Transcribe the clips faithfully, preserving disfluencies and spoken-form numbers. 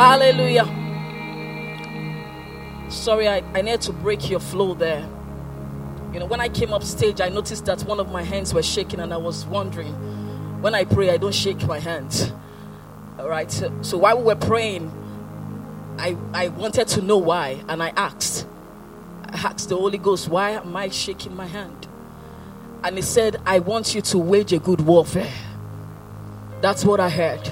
Hallelujah. Sorry, I, I need to break your flow there. You know, when I came up stage, I noticed that one of my hands were shaking, and I was wondering, when I pray, I don't shake my hands. All right. So, so while we were praying, I, I wanted to know why, and I asked. I asked the Holy Ghost, why am I shaking my hand? And he said, I want you to wage a good warfare. That's what I heard.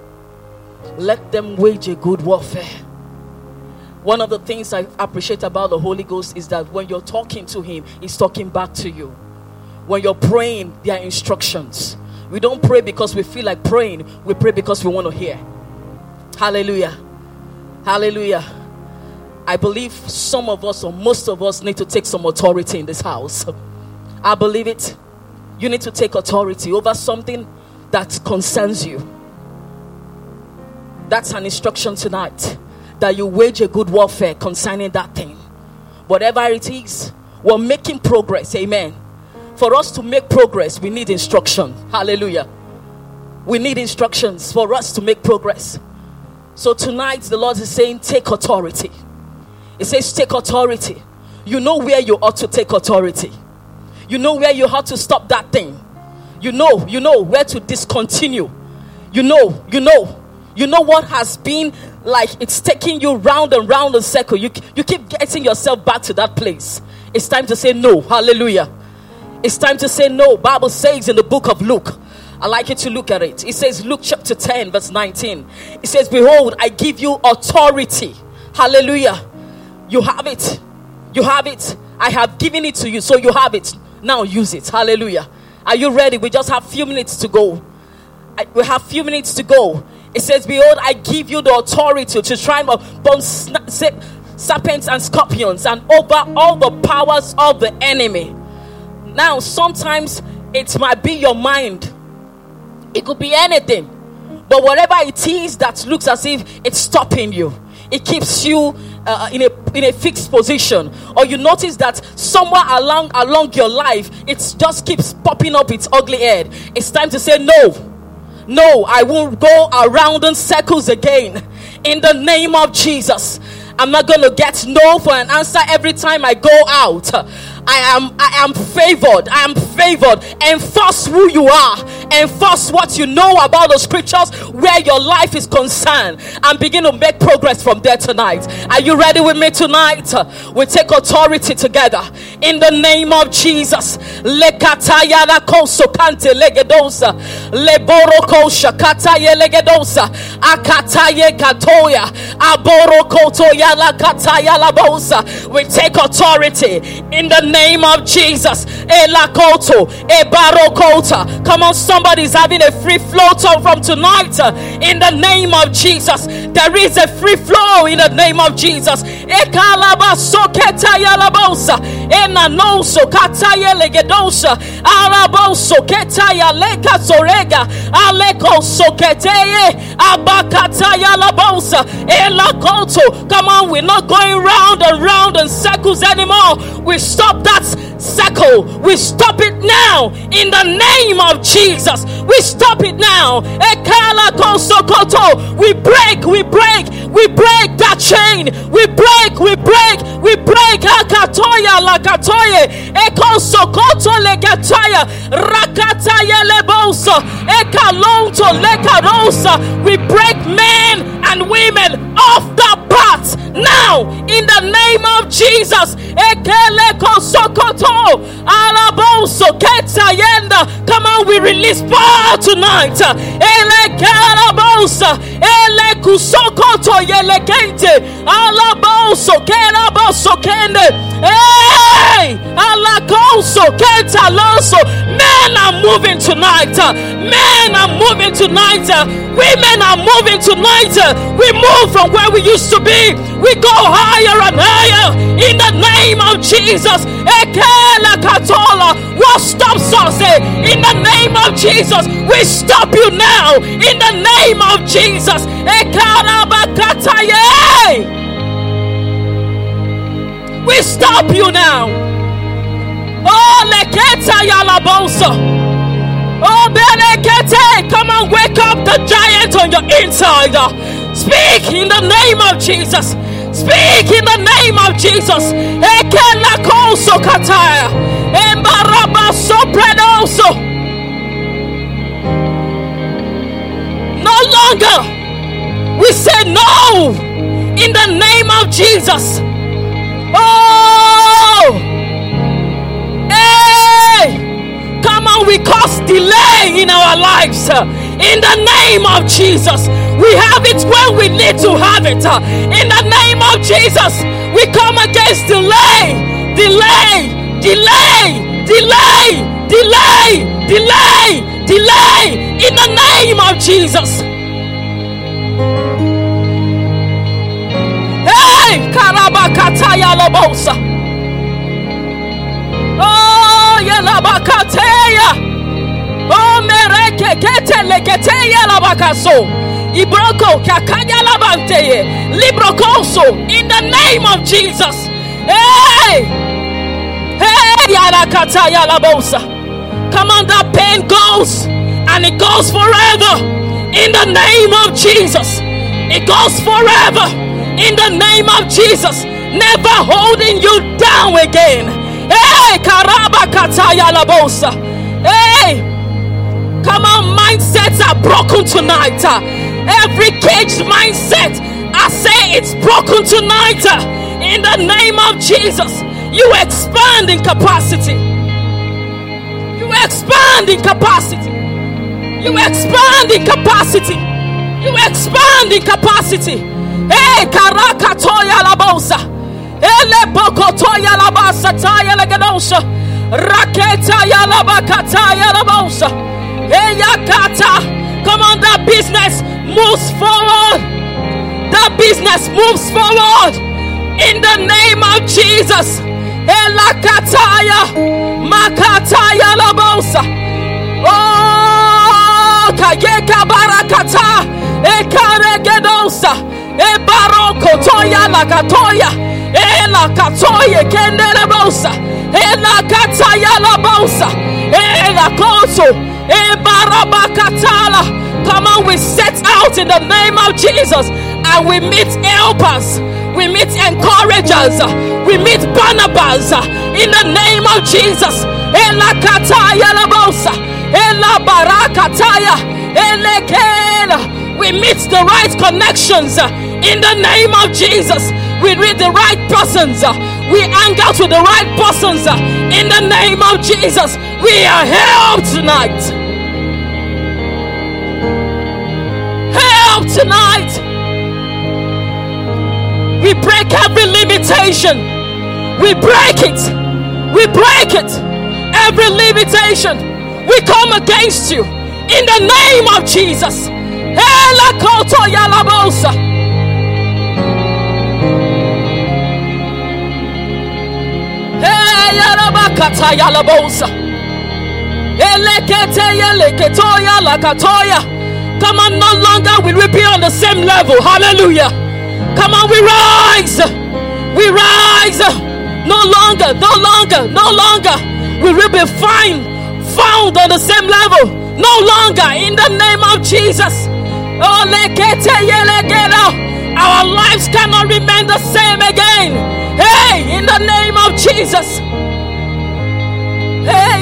Let them wage a good warfare. One of the things I appreciate about the Holy Ghost is that when you're talking to him, he's talking back to you. When you're praying, there are instructions. We don't pray because we feel like praying. We pray because we want to hear. Hallelujah. Hallelujah. I believe some of us, or most of us, need to take some authority in this house. I believe it. You need to take authority over something that concerns you. That's an instruction tonight. That you wage a good warfare concerning that thing. Whatever it is, we're making progress. Amen. For us to make progress, we need instruction. Hallelujah. We need instructions for us to make progress. So tonight, the Lord is saying, take authority. It says, take authority. You know where you ought to take authority. You know where you ought to stop that thing. You know, you know where to discontinue. You know, you know. You know what has been like it's taking you round and round in circle. You, you keep getting yourself back to that place. It's time to say no. Hallelujah. It's time to say no. Bible says in the book of Luke. I like you to look at it. It says Luke chapter ten verse nineteen. It says, behold, I give you authority. Hallelujah. You have it. You have it. I have given it to you. So you have it. Now use it. Hallelujah. Are you ready? We just have few minutes to go. I, we have few minutes to go. It says, behold, I give you the authority to tramp upon serpents and scorpions and over all the powers of the enemy. Now, sometimes it might be your mind. It could be anything. But whatever it is that looks as if it's stopping you, it keeps you uh, in a in a fixed position, or you notice that somewhere along along your life, it just keeps popping up its ugly head. It's time to say no. No, I won't go around in circles again. In the name of Jesus. I'm not going to get no for an answer every time I go out. I am I am favored. I am favored. Enforce who you are. Enforce what you know about the scriptures where your life is concerned, and begin to make progress from there tonight. Are you ready with me tonight? We take authority together in the name of Jesus. Lekataya la koso kante legedosa. Leboroko shakataye legedosa. Akataye katoya. Aborokoto la kataya la bosa. We take authority in the name of Jesus. Elakoto, ebarokota. Come on, somebody's having a free flow from tonight. In the name of Jesus, there is a free flow in the name of Jesus. Ekalaba soketa yalabosa. Enanoso kataya legedosa. Araboso ketaya leka sorega. Aleko soketeye. Abakataya labosa. Elakoto. Come on, we're not going round and round in circles anymore. We stop that circle. We stop it now in the name of Jesus. We stop it now. We break, we break, we break that chain. We break, we break, we break. Akatoya lakatoye. Eko sokoto lekataya. Rakataya lebosa. Ekalonto lekarosa. We break men and women off the path now in the name of Jesus. Ekeleko sokoto. Alaboso ketayenda. Come on, we release power tonight. Elekarabosa. Elekusokoto yelekente. Alaboso keraboso kende. Hey! Alakoso ketaloso. Men are moving tonight. Men are moving tonight. Women are moving tonight. We move from where we used to be. We go higher and higher in the name of Jesus. Ekela katola. What stops us? In the name of Jesus, we stop you now. In the name of Jesus. Ekala bakataye. We stop you now. Oh, leketa yalabosa. Oh, Benekete, come on, wake up the giant on your inside. Speak in the name of Jesus. Speak in the name of Jesus. Ekela koso kataya. Embaraba sopredoso. No longer we say no in the name of Jesus. Oh, hey, come on, we cause delay in our lives. In the name of Jesus, we have it when we need to have it. In the name of Jesus, we come against delay, delay, delay, delay, delay, delay, delay. In the name of Jesus. Hey, Karabakataya Labosa. Oh, Yalabakateya. Oh, mereke kete lekete yalabakaso. Ibroko kakanya labante. Librokoso. In the name of Jesus. Hey! Hey! Yarakata yalabosa. Come on, that pain goes. And it goes forever. In the name of Jesus. It goes forever. In the name of Jesus. Never holding you down again. Hey! Karabakata yalabosa. Hey! Come on, mindsets are broken tonight. Uh, every caged mindset, I say it's broken tonight. Uh, in the name of Jesus, you expand in capacity. You expand in capacity. You expand in capacity. You expand in capacity. Hey, karakatoya labosa. Ele bokotoya labasa taya legadosa. Raketa yalabakata yalabosa. Hey, Yakata, come on, that business moves forward. That business moves forward. In the name of Jesus. Hey, Lakataya, Makataya Labosa. Oh, Kayeka Barakata, Ekaregedosa, Ebaroko Toya Lakatoya, Elakatoya Kenderabosa, Elakataya Labosa, Elakoso. Come on, we set out in the name of Jesus and we meet helpers, we meet encouragers, we meet Barnabas in the name of Jesus. We meet the right connections in the name of Jesus. We read the right persons. We hang out with the right persons in the name of Jesus. We are helped tonight. Help tonight. We break every limitation. We break it. We break it. Every limitation. We come against you in the name of Jesus. Elakoto yalabosa. Hey, yarabakata yalabosa. Elekete yeleketoya lakatoya. Come on, no longer will we be on the same level. Hallelujah. Come on, we rise. We rise. No longer, no longer, no longer will we be fine, found on the same level. No longer in the name of Jesus. Oh, our lives cannot remain the same again. Hey, in the name of Jesus. Hey,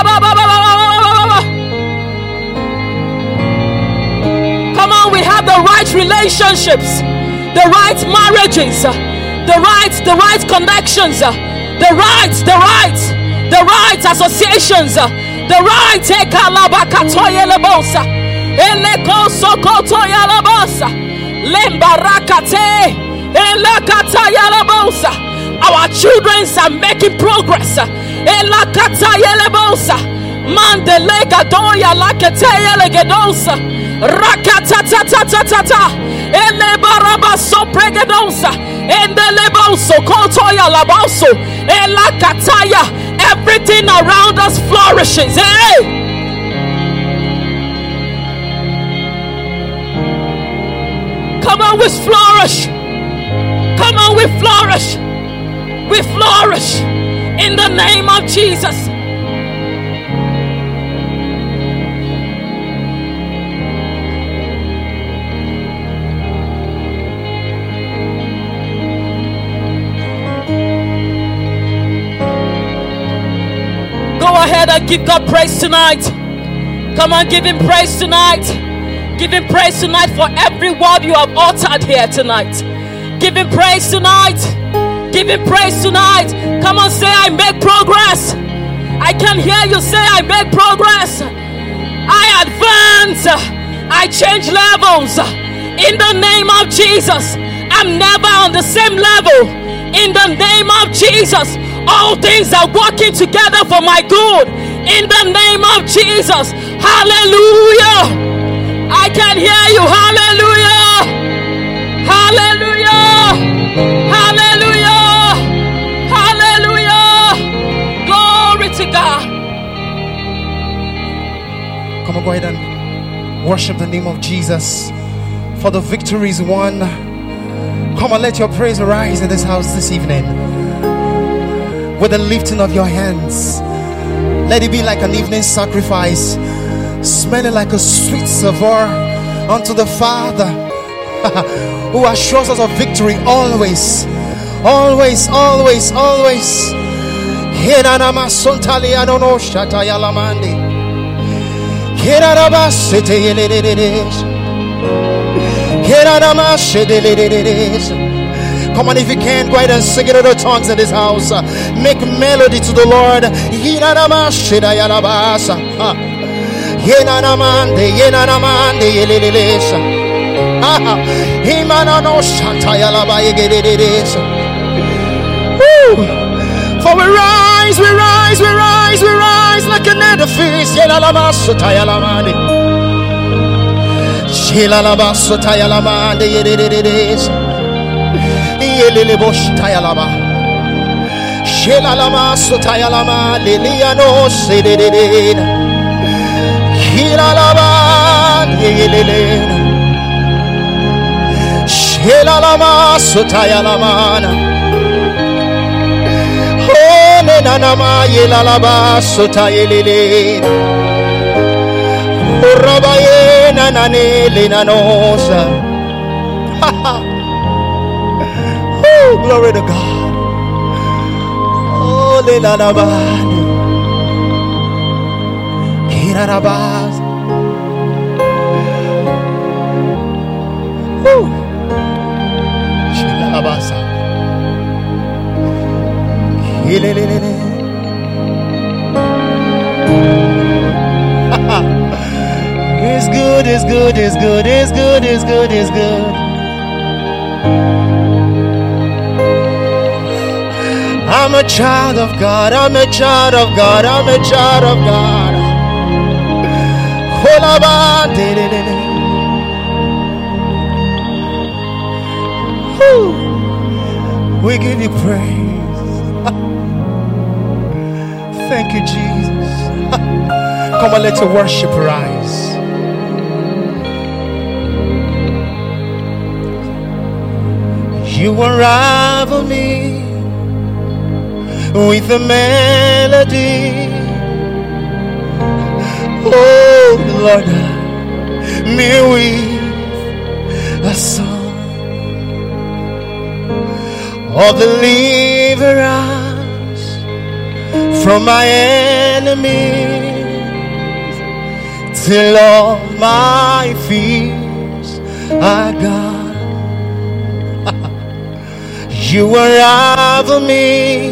come on, we have the right relationships, the right marriages, the right, the right connections, the right, the right, the right associations, the right ekalabakatoye lebosa, elekoso kotoya lebosa, lembarakate, elakataya lebosa. Our children are making progress. Elakataya lebosa, mandelega doya lakataya legedosa, rakatatatata, elebaraba sopregedosa, endeleboso kotoya laboso, elakataya. Everything around us flourishes. Hey! Come on, we flourish. Come on, we flourish. We flourish in the name of Jesus. Father, give God praise tonight. Come on, give him praise tonight. Give him praise tonight for every word you have uttered here tonight. Give him praise tonight. Give him praise tonight. Come on, say, I make progress. I can hear you say, I make progress. I advance. I change levels. In the name of Jesus. I'm never on the same level. In the name of Jesus. All things are working together for my good. In the name of Jesus. Hallelujah. I can hear you. Hallelujah. Hallelujah. Hallelujah. Hallelujah. Glory to God. Come on, go ahead and worship the name of Jesus. For the victory is won. Come on, let your praise rise in this house this evening. With the lifting of your hands. Let it be like an evening sacrifice, smelling like a sweet savor unto the Father, who assures us of victory always, always, always, always. Come on, if you can, go ahead and sing it in other tongues in this house. Make melody to the Lord. Yenanamande, yenanamande, yelelelesa. Ah, himanano shatayalaba yegededesa. For we rise, we rise, we rise, we rise like an edifice. Yelalaba satayalamande. Shilalaba satayalamande yedededesa. Yelelebo shatayalaba. Shilalama satayalama liliano sededededa. Hilalaba yelelena. Shelalama sotayalamana. Oh nenanama yelalaba sotayelelena. Orabaye nanane lenanosa. Oh, glory to God. Oh lelalaba. Hirarabas. Woo. Shilalabasa. Hilelelele. It's good, it's good, it's good, it's good, it's good, it's good. I'm a child of God, I'm a child of God, I'm a child of God. We give you praise. Thank you, Jesus. Come on, let your worship rise. You unravel me with a melody. Oh Lord, me with a song of deliverance from my enemies, till all my fears are gone. You unravel me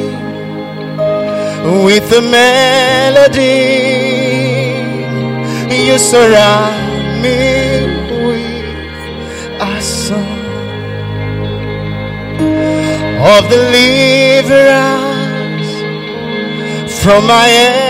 with a melody. You surround me with a song of deliverance from my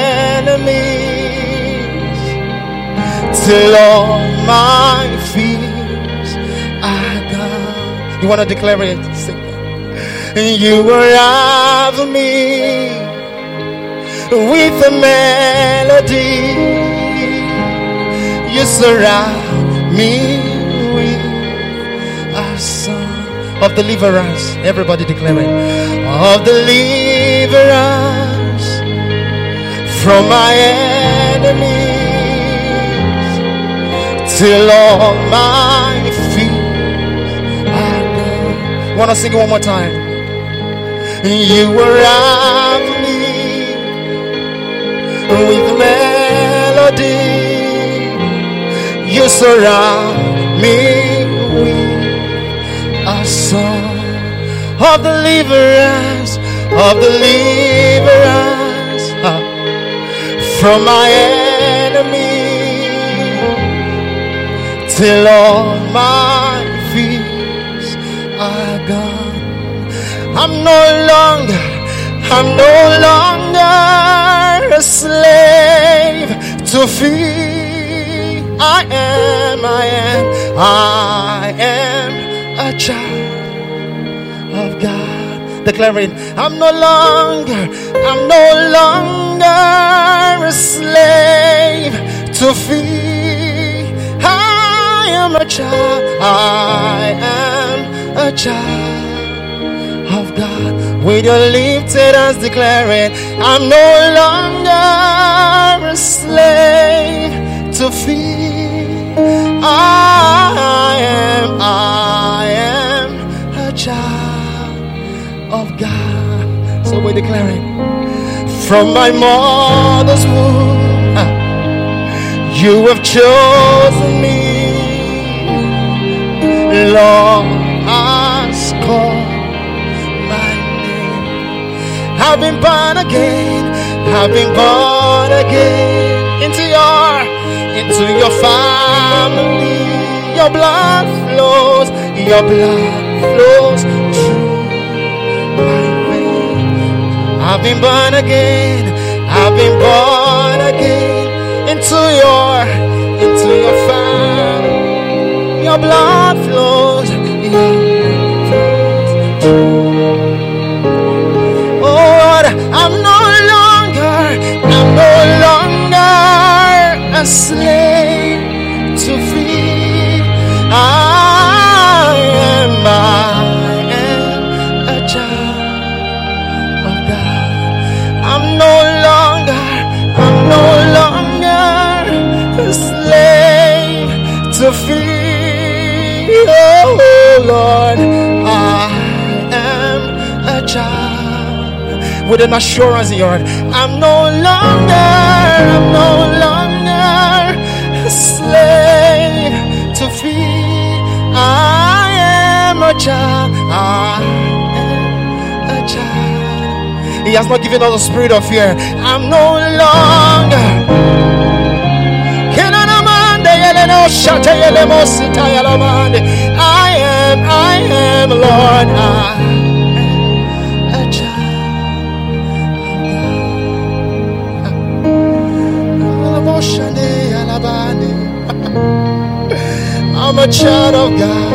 enemies, till all my fears are gone. You want to declare it? Sing it. You unravel me with a melody. You surround me with a song of deliverance. Everybody declaring of deliverance from my enemies, till all my fears are gone. Want to sing it one more time? You unravel me with surround me with a song of deliverance, of deliverance uh, from my enemy, till all my fears are gone. I'm no longer, I'm no longer a slave to fear. I am, I am, I am a child of God. Declaring, I'm no longer, I'm no longer a slave to fear. I am a child, I am a child of God. With your lifted hands declaring, I'm no longer a slave to fear. I am, I am a child of God. So we're declaring, from my mother's womb, you have chosen me. Lord has called my name. I've been born again. I've been born again into your, into your family. Your blood flows, your blood flows through my veins. I've been born again. I've been born again into your, into your family. Your blood flows, your blood flows through. Oh Lord, I'm no longer, I'm no longer a slave to fear. I am, I am a child of God. I'm no longer, I'm no longer a slave to fear. Oh Lord, I am a child with an assurance in your heart. I'm no longer, I'm no longer a slave to fear. I am a child, I am a child. He has not given us a spirit of fear. I'm no longer. I am, I am, Lord, I am a child. I'm a child of God.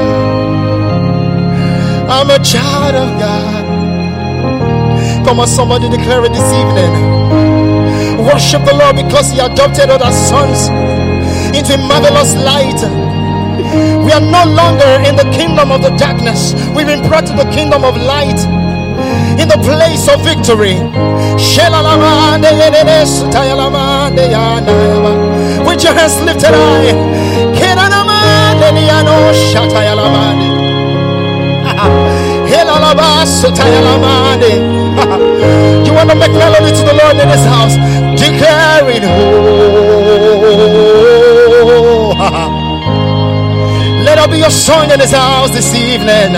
I'm a child of God. Come on, somebody declare it this evening. Worship the Lord because He adopted other sons into a marvelous light. We are no longer in the kingdom of the darkness. We've been brought to the kingdom of light, in the place of victory. With your hands lifted high, you want to make melody to the Lord in this house, declaring, oh, let it be your song in this house this evening.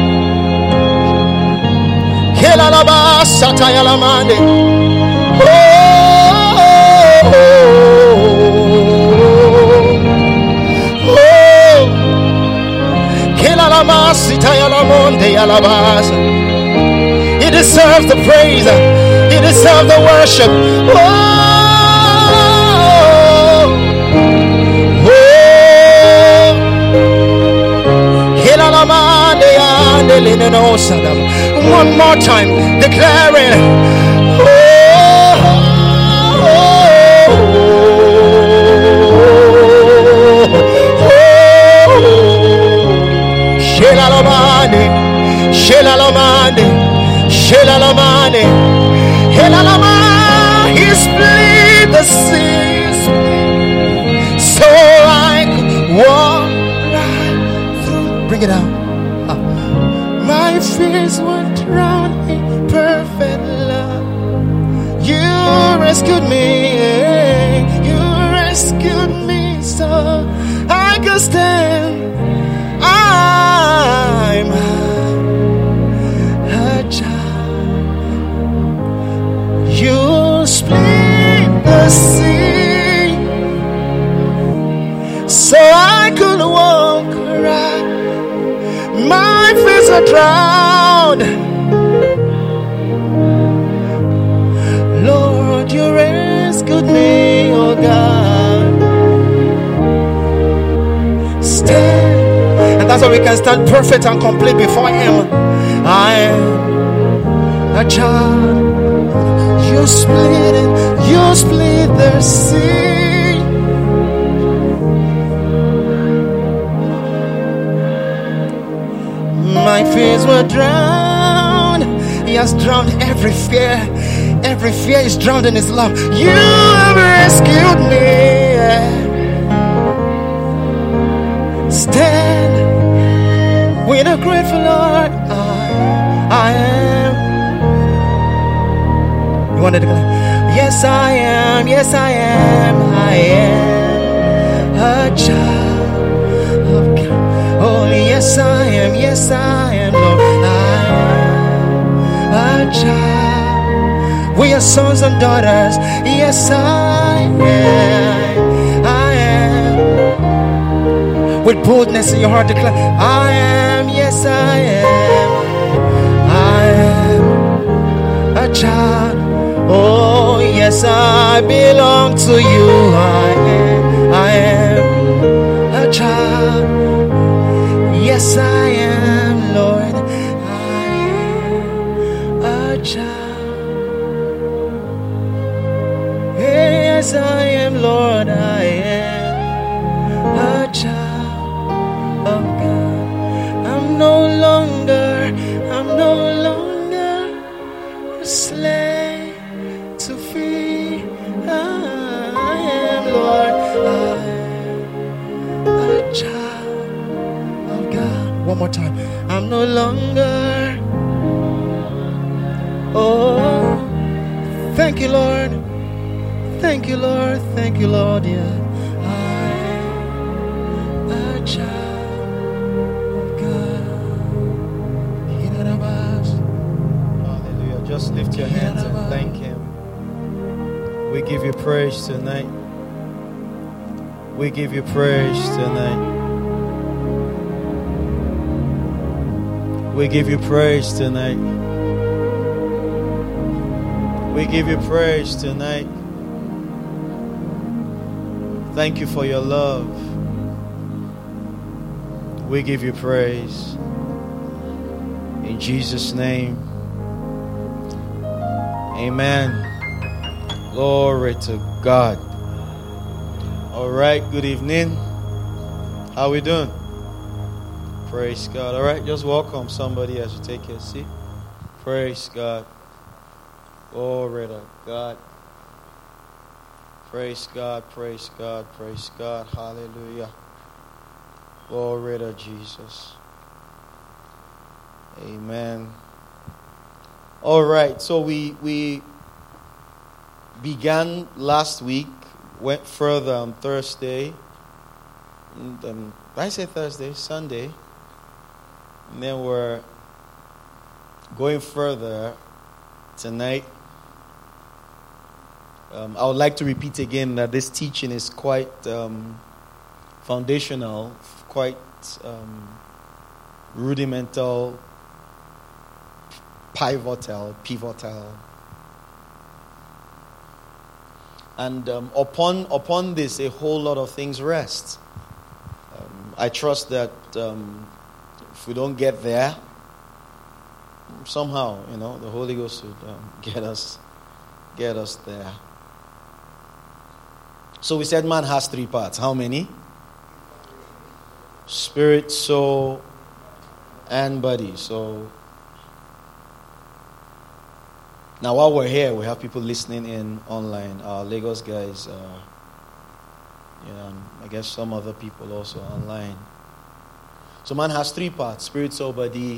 Oh, He deserves the praise. He deserves the worship. Oh, oh. One more time, declaring, oh, oh, oh, Shelalamane, Shelalamane, Shelalamane, Helalama. He split the seas so I could walk right through. Bring it out. Uh, my fears were drowned in perfect love. You rescued me, you rescued me, so I you stand. I'm a child. You split the sea so I could walk right. My fears are drowned. Lord, you rescued me, oh God. Stand. And that's why we can stand perfect and complete before Him. I am a child. You split it, you split the sea. My fears were drowned. He has drowned every fear. Every fear is drowned in His love. You have rescued me. Stand with a grateful Lord. I, I am. You want to declare? Yes, I am. Yes, I am. I am a child of God. Oh, yes, I am. Yes, I am. Lord, I am a child. We are sons and daughters. Yes, I am. I am. With boldness in your heart, declare, I am. Yes, I am. I am a child. Oh, yes, I belong to you. I am, I am a child. Yes, I am, Lord. I am a child. Yes, I am, Lord. I am a child of God. I'm no longer, I'm no longer a slave. One more time. I'm no longer. Oh, thank you, Lord. Thank you, Lord. Thank you, Lord. Yeah, I'm a child of God. Hallelujah. Just lift your hands and thank Him. We give you praise tonight. We give you praise tonight. We give you praise tonight. We give you praise tonight. Thank you for your love. We give you praise. In Jesus' name. Amen. Glory to God. All right, good evening. How we doing? Praise God. All right, just welcome somebody as you take your seat. Praise God. Glory to God. Praise God, praise God, praise God. Hallelujah. Glory to Jesus. Amen. All right, so we we began last week, went further on Thursday. And, um, did I say Thursday? Sunday. And then we're going further tonight. Um, I would like to repeat again that this teaching is quite um, foundational, quite um, rudimental, pivotal, pivotal. And um, upon upon this, a whole lot of things rest. Um, I trust that um, if we don't get there, somehow, you know, the Holy Ghost would um, get us, get us there. So we said man has three parts. How many? Spirit, soul, and body. So now while we're here, we have people listening in online. Our Lagos guys, uh, you know, and I guess some other people also online. So man has three parts: spirit, soul, body.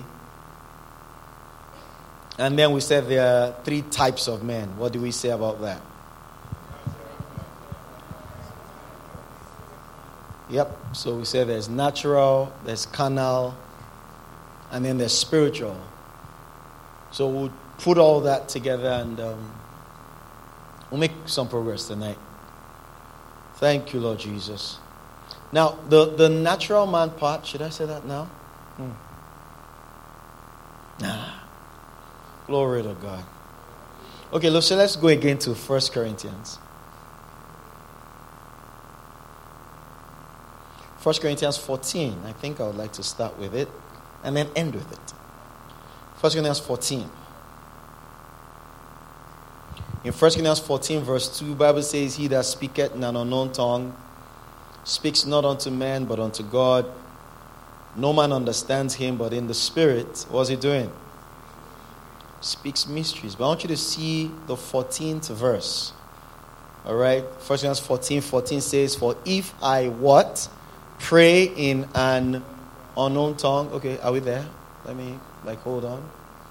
And then we said there are three types of men. What do we say about that? Yep. So we said there's natural, there's carnal, and then there's spiritual. So we'll put all that together and um, we'll make some progress tonight. Thank you, Lord Jesus. Now, the, the natural man part, should I say that now? Hmm. Nah. Glory to God. Okay, look, so let's go again to First Corinthians. First Corinthians fourteen. I think I would like to start with it and then end with it. First Corinthians fourteen. In First Corinthians fourteen, verse two, the Bible says, He that speaketh in an unknown tongue speaks not unto men, but unto God. No man understands him, but in the Spirit, what's he doing? Speaks mysteries. But I want you to see the fourteenth verse. All right? First Corinthians fourteen, fourteen says, For if I what? Pray in an unknown tongue. Okay, are we there? Let me, like, hold on.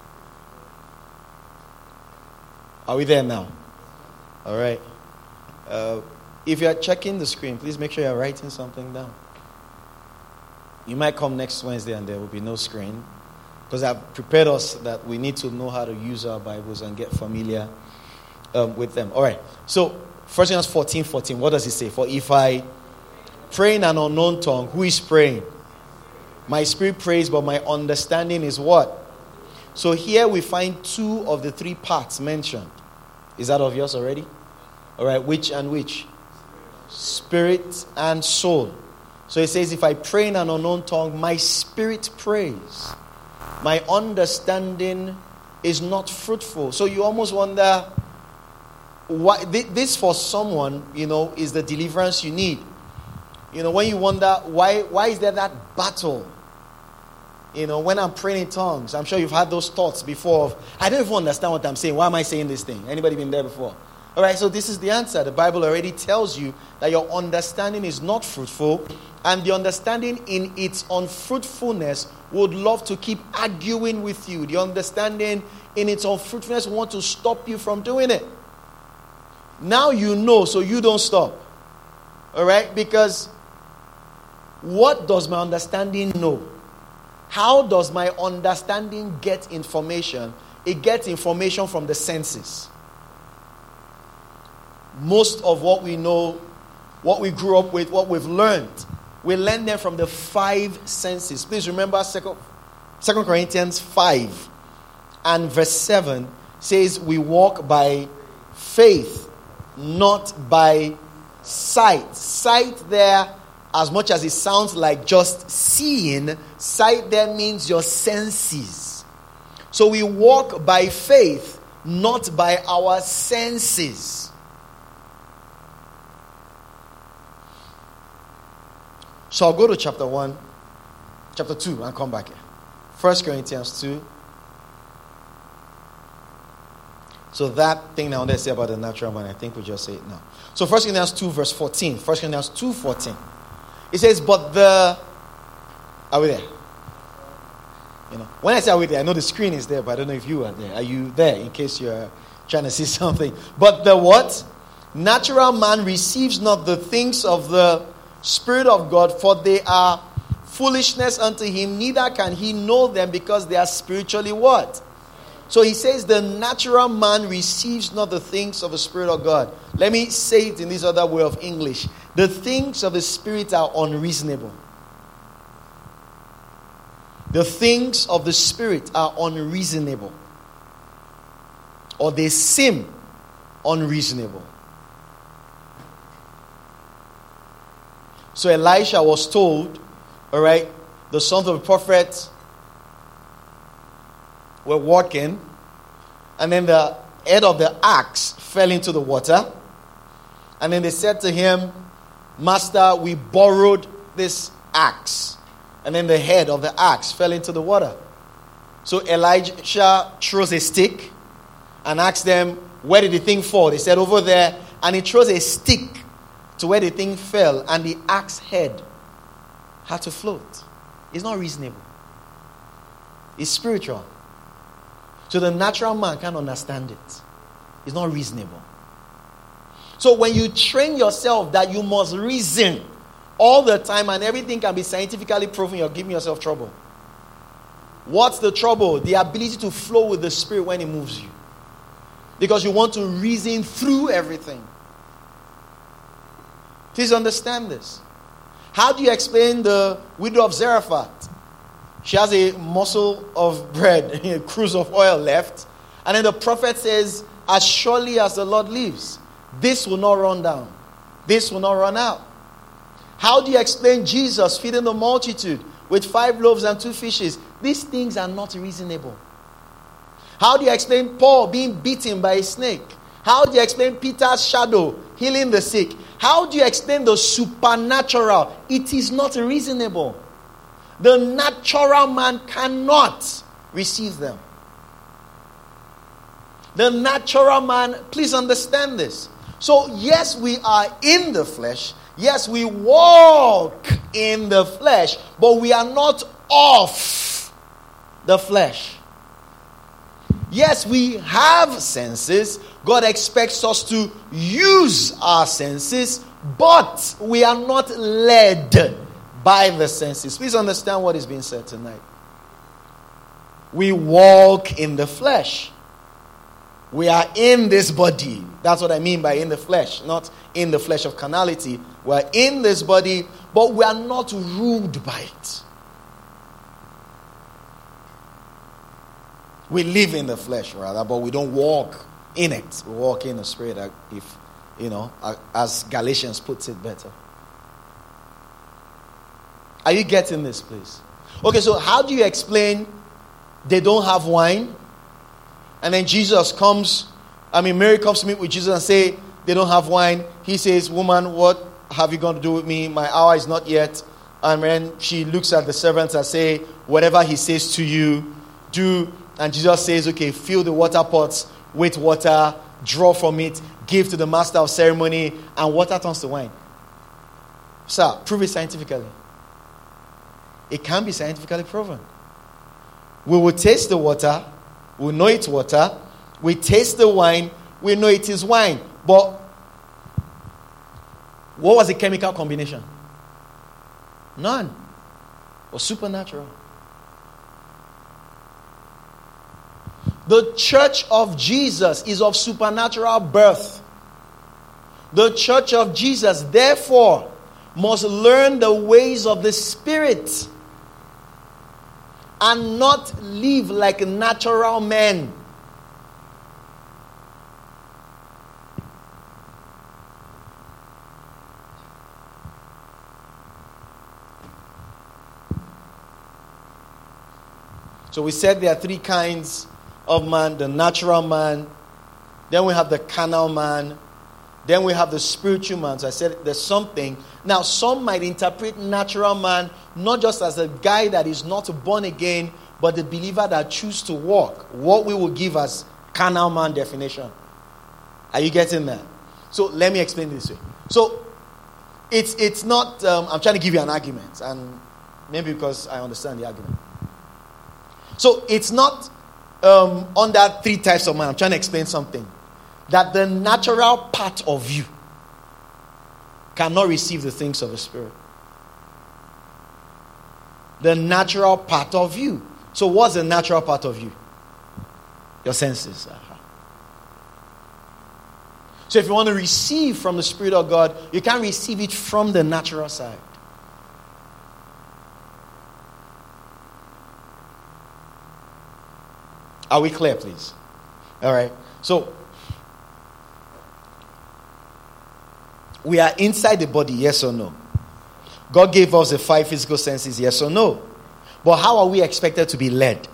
Are we there now? All right. Uh, if you are checking the screen, please make sure you are writing something down. You might come next Wednesday and there will be no screen, because I've prepared us that we need to know how to use our Bibles and get familiar um, with them. All right. So, First Corinthians fourteen, fourteen. What does it say? For if I pray in an unknown tongue, who is praying? My spirit prays, but my understanding is what? So here we find two of the three parts mentioned. Is that obvious already? All right, which and which? Spirit and soul. So it says, if I pray in an unknown tongue, my spirit prays. My understanding is not fruitful. So you almost wonder, why this for someone, you know, is the deliverance you need. You know, when you wonder, why why is there that battle? You know, when I'm praying in tongues, I'm sure you've had those thoughts before of, I don't even understand what I'm saying. Why am I saying this thing? Anybody been there before? All right, so this is the answer. The Bible already tells you that your understanding is not fruitful, and the understanding in its unfruitfulness would love to keep arguing with you. The understanding in its unfruitfulness want to stop you from doing it. Now you know, so you don't stop. All right, because what does my understanding know? How does my understanding get information? It gets information from the senses. Most of what we know, what we grew up with, what we've learned, we learn them from the five senses. Please remember Second Corinthians five and verse seven says we walk by faith, not by sight. Sight there, as much as it sounds like just seeing, sight there means your senses. So we walk by faith, not by our senses. So I'll go to chapter one, chapter two, and come back here. First Corinthians two. So that thing I want to say about the natural man, I think we just say it now. So First Corinthians two, verse fourteen. First Corinthians two, fourteen. It says, but the... Are we there? You know, when I say are we there, I know the screen is there, but I don't know if you are there. Are you there in case you're trying to see something? But the what? Natural man receives not the things of the Spirit of God, for they are foolishness unto him, neither can he know them because they are spiritually what? So he says the natural man receives not the things of the Spirit of God. Let me say it in this other way of English. The things of the Spirit are unreasonable. The things of the Spirit are unreasonable. Or they seem unreasonable. So Elisha was told, all right, the sons of the prophets were walking, and then the head of the axe fell into the water. And then they said to him, Master, we borrowed this axe. And then the head of the axe fell into the water. So Elijah throws a stick and asks them, where did the thing fall? They said, over there. And he throws a stick to where the thing fell, and the axe head had to float. It's not reasonable. It's spiritual. So the natural man can't understand it. It's not reasonable. So when you train yourself that you must reason all the time and everything can be scientifically proven, you're giving yourself trouble. What's the trouble? The ability to flow with the Spirit when it moves you. Because you want to reason through everything. Please understand this. How do you explain the widow of Zarephath? She has a morsel of bread, a cruse of oil left. And then the prophet says, as surely as the Lord lives, this will not run down. This will not run out. How do you explain Jesus feeding the multitude with five loaves and two fishes? These things are not reasonable. How do you explain Paul being beaten by a snake? How do you explain Peter's shadow healing the sick? How do you explain the supernatural? It is not reasonable. The natural man cannot receive them. The natural man, please understand this. So yes, we are in the flesh. Yes, we walk in the flesh, but we are not of the flesh. Yes, we have senses. God expects us to use our senses, but we are not led by the senses. Please understand what is being said tonight. We walk in the flesh. We are in this body. That's what I mean by in the flesh, not in the flesh of carnality. We are in this body, but we are not ruled by it. We live in the flesh, rather, but we don't walk in it. We walk in the Spirit, if you know, as Galatians puts it better. Are you getting this, please? Okay, so how do you explain they don't have wine? And then Jesus comes, I mean, Mary comes to meet with Jesus and say, they don't have wine. He says, woman, what have you got to do with me? My hour is not yet. And then she looks at the servants and say, whatever he says to you, do. And Jesus says, okay, fill the water pots with water, draw from it, give to the master of ceremony, and water turns to wine. Sir, prove it scientifically. It can be scientifically proven. We will taste the water. We know it's water. We taste the wine. We know it is wine. But what was the chemical combination? None. It was supernatural. The church of Jesus is of supernatural birth. The church of Jesus, therefore, must learn the ways of the Spirit and not live like natural men. So we said there are three kinds of man: the natural man, then we have the carnal man, then we have the spiritual man. So I said there's something. Now some might interpret natural man not just as a guy that is not born again, but the believer that chooses to walk. What we will give as carnal man definition. Are you getting that? So let me explain this way. So it's it's not, um, I'm trying to give you an argument, and maybe because I understand the argument. So it's not um, under three types of man. I'm trying to explain something. That the natural part of you cannot receive the things of the Spirit. The natural part of you. So what's the natural part of you? Your senses. Uh-huh. So if you want to receive from the Spirit of God, you can't receive it from the natural side. Are we clear, please? All right. So we are inside the body, yes or no? God gave us the five physical senses, yes or no? But how are we expected to be led?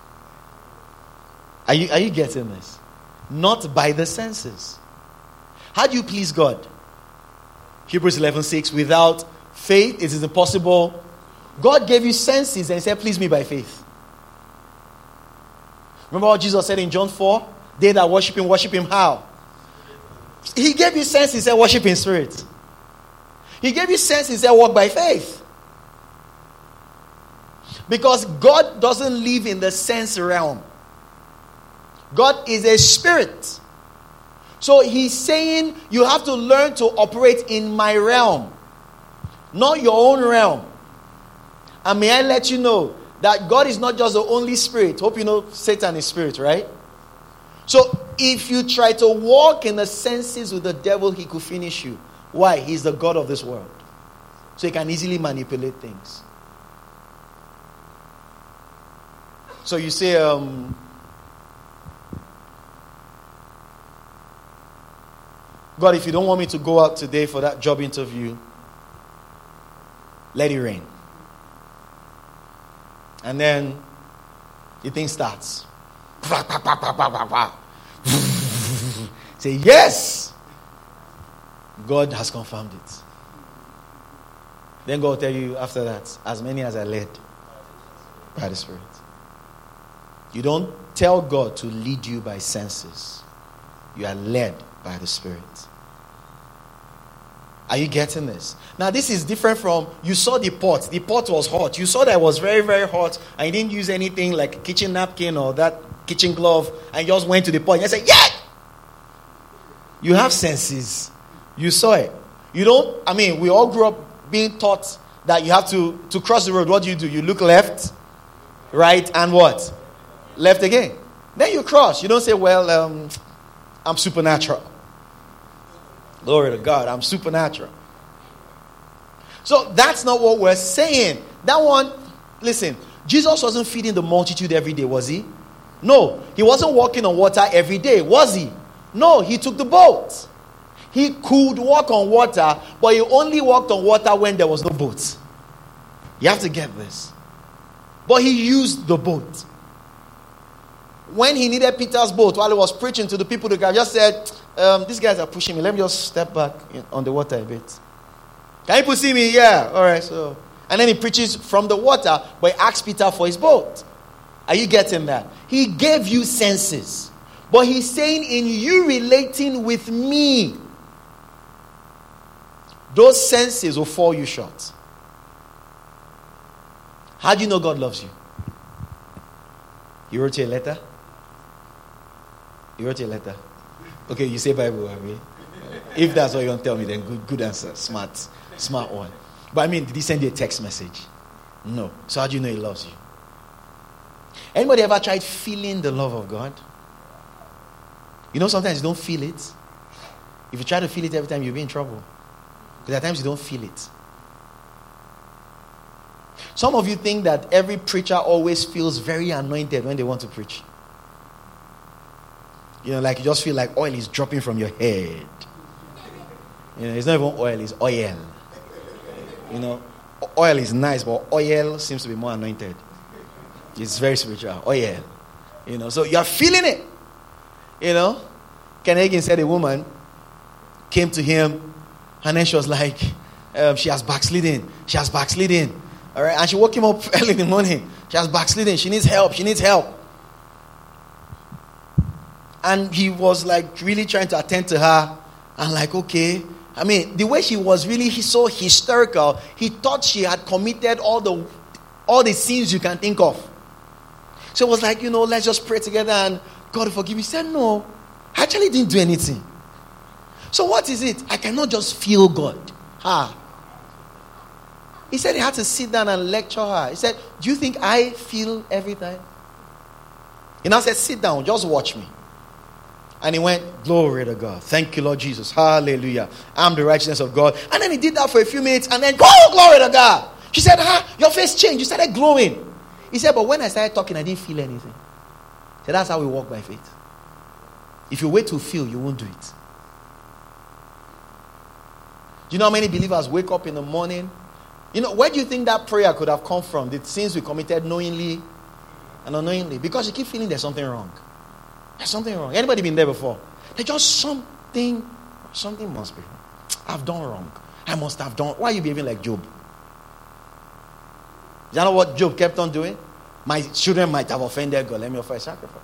Are you, are you getting this? Not by the senses. How do you please God? Hebrews eleven six, without faith it is impossible. God gave you senses and said, please me by faith. Remember what Jesus said in John four? They that worship him, worship him how? He gave you sense, he said worship in spirit. He gave you sense, he said walk by faith. Because God doesn't live in the sense realm. God is a spirit. So he's saying you have to learn to operate in my realm. not your own realm. And may I let you know that God is not just the only spirit. Hope you know Satan is spirit, right? So if you try to walk in the senses with the devil, he could finish you. Why? He's the God of this world. So he can easily manipulate things. So you say, um, God, if you don't want me to go out today for that job interview, let it rain. And then the thing starts. Say, yes! God has confirmed it. Then God will tell you after that, as many as are led by the Spirit. You don't tell God to lead you by senses. You are led by the Spirit. Are you getting this? Now this is different from, you saw the pot. The pot was hot. You saw that it was very, very hot. And you didn't use anything like a kitchen napkin or that kitchen glove. And you just went to the pot and you said, yeah! You have senses. You saw it. You don't, I mean, we all grew up being taught that you have to, to cross the road. What do you do? You look left, right, and what? Left again. Then you cross. You don't say, well, um, I'm supernatural. Glory to God, I'm supernatural. So that's not what we're saying. That one, listen, Jesus wasn't feeding the multitude every day, was he? No. He wasn't walking on water every day, was he? No, he took the boat. He could walk on water, but he only walked on water when there was no boat. You have to get this. But he used the boat. When he needed Peter's boat while he was preaching to the people, the guy just said, um, these guys are pushing me. Let me just step back in, on the water a bit. Can people see me? Yeah. All right. So, and then he preaches from the water, but he asks Peter for his boat. Are you getting that? He gave you senses. But he's saying in you relating with me, those senses will fall you short. How do you know God loves you? He wrote you a letter? He wrote you a letter. Okay, you say Bible, I mean. If that's what you want to tell me, then good, good answer. Smart. Smart one. But I mean, did he send you a text message? No. So how do you know he loves you? Anybody ever tried feeling the love of God? You know, sometimes you don't feel it. If you try to feel it every time, you'll be in trouble. Because at times you don't feel it. Some of you think that every preacher always feels very anointed when they want to preach. You know, like you just feel like oil is dropping from your head. You know, it's not even oil, it's oil. You know, oil is nice, but oil seems to be more anointed. It's very spiritual. Oil. You know, so you're feeling it. You know, Ken Hagin said a woman came to him and then she was like, um, she has backslidden. She has backslidden. All right, and she woke him up early in the morning. She has backslidden. She needs help. She needs help. And he was like really trying to attend to her. And like, okay. I mean, the way she was really so hysterical, he thought she had committed all the all the sins you can think of. So it was like, you know, let's just pray together and God will forgive me. He said, no, I actually didn't do anything. So what is it? I cannot just feel God. Ah. He said he had to sit down and lecture her. He said, do you think I feel every time? He now said, sit down, just watch me. And he went, glory to God. Thank you, Lord Jesus. Hallelujah. I'm the righteousness of God. And then he did that for a few minutes and then, oh, glory to God. She said, huh? Your face changed. You started glowing. He said, but when I started talking, I didn't feel anything. So that's how we walk by faith. If you wait to feel, you won't do it. Do you know how many believers wake up in the morning? You know, where do you think that prayer could have come from? The sins we committed knowingly and unknowingly. Because you keep feeling there's something wrong. There's something wrong. Anybody been there before? There's just something, something must be wrong. I've done wrong. I must have done. Why are you behaving like Job? You know what Job kept on doing? My children might have offended God. Let me offer a sacrifice.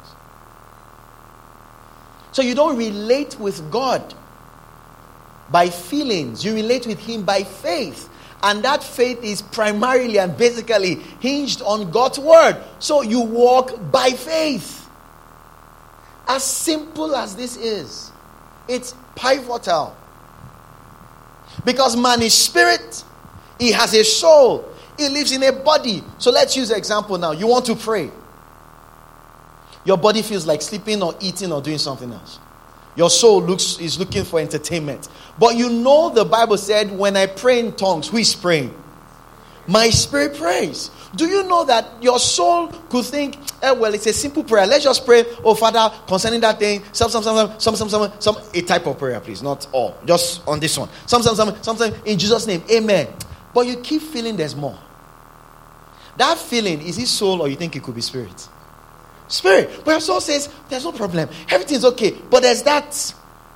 So you don't relate with God by feelings. You relate with Him by faith. And that faith is primarily and basically hinged on God's word. So you walk by faith. As simple as this is, it's pivotal. Because man is spirit, He has a soul. He lives in a body. So let's use an example now. You want to pray. Your body feels like sleeping or eating or doing something else. Your soul looks is looking for entertainment. But you know the Bible said, when I pray in tongues, who is praying? My spirit prays. Do you know that your soul could think, eh, well, it's a simple prayer. Let's just pray, oh Father, concerning that thing, some, some, some, some, some, some, some, a type of prayer, please, not all. Just on this one. Some, some, some, something in Jesus' name, amen. But you keep feeling there's more. That feeling, is it soul or you think it could be spirit? Spirit. But your soul says, there's no problem. Everything's okay. But there's that.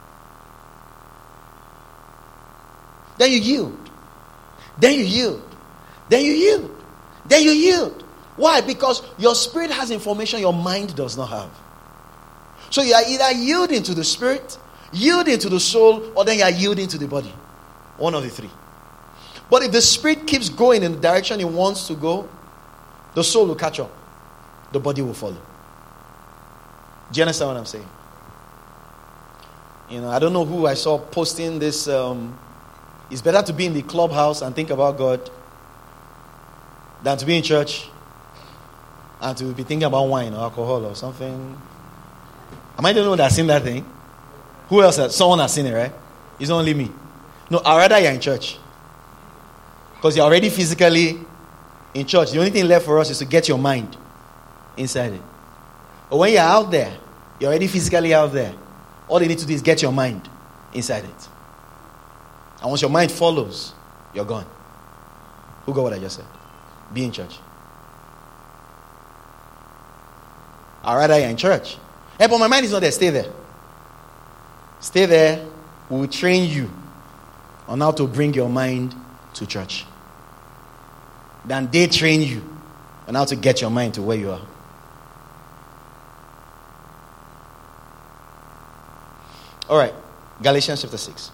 Then you yield. Then you yield. Then you yield. Then you yield. Why? Because your spirit has information your mind does not have. So you are either yielding to the spirit, yielding to the soul, or then you are yielding to the body. One of the three. But if the spirit keeps going in the direction it wants to go, the soul will catch up. The body will follow. Do you understand what I'm saying? You know, I don't know who I saw posting this. Um, it's better to be in the clubhouse and think about God than to be in church and to be thinking about wine or alcohol or something. Am I the only one that's seen that thing? Who else? Has, someone has seen it, right? It's not only me. No, I'd rather you're in church. Because you're already physically in church. The only thing left for us is to get your mind inside it. But when you're out there, you're already physically out there. All you need to do is get your mind inside it. And once your mind follows, you're gone. Who got what I just said? Be in church. I'd rather you're in church. Hey, but my mind is not there. Stay there. Stay there. We will train you on how to bring your mind to church. Then they train you on how to get your mind to where you are. All right. Galatians chapter six.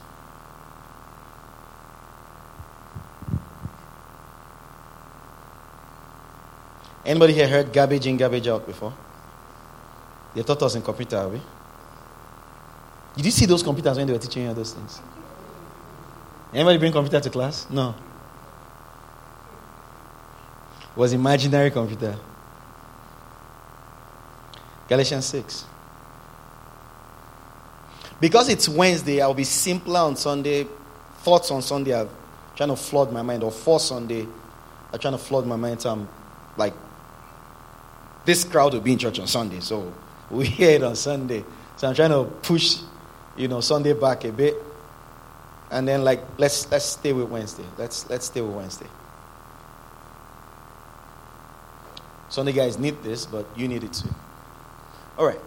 Anybody here heard garbage in, garbage out before? They taught us in computer, have we? Did you see those computers when they were teaching you those things? Anybody bring computer to class? No. It was imaginary computer. Galatians six. Because it's Wednesday, I'll be simpler on Sunday. Thoughts on Sunday are trying to flood my mind. Or for Sunday, I'm trying to flood my mind. So I'm like, this crowd will be in church on Sunday. So we hear it on Sunday. So I'm trying to push, you know, Sunday back a bit. And then like, let's let's stay with Wednesday. Let's let's stay with Wednesday. Sunday guys need this, but you need it too. All right.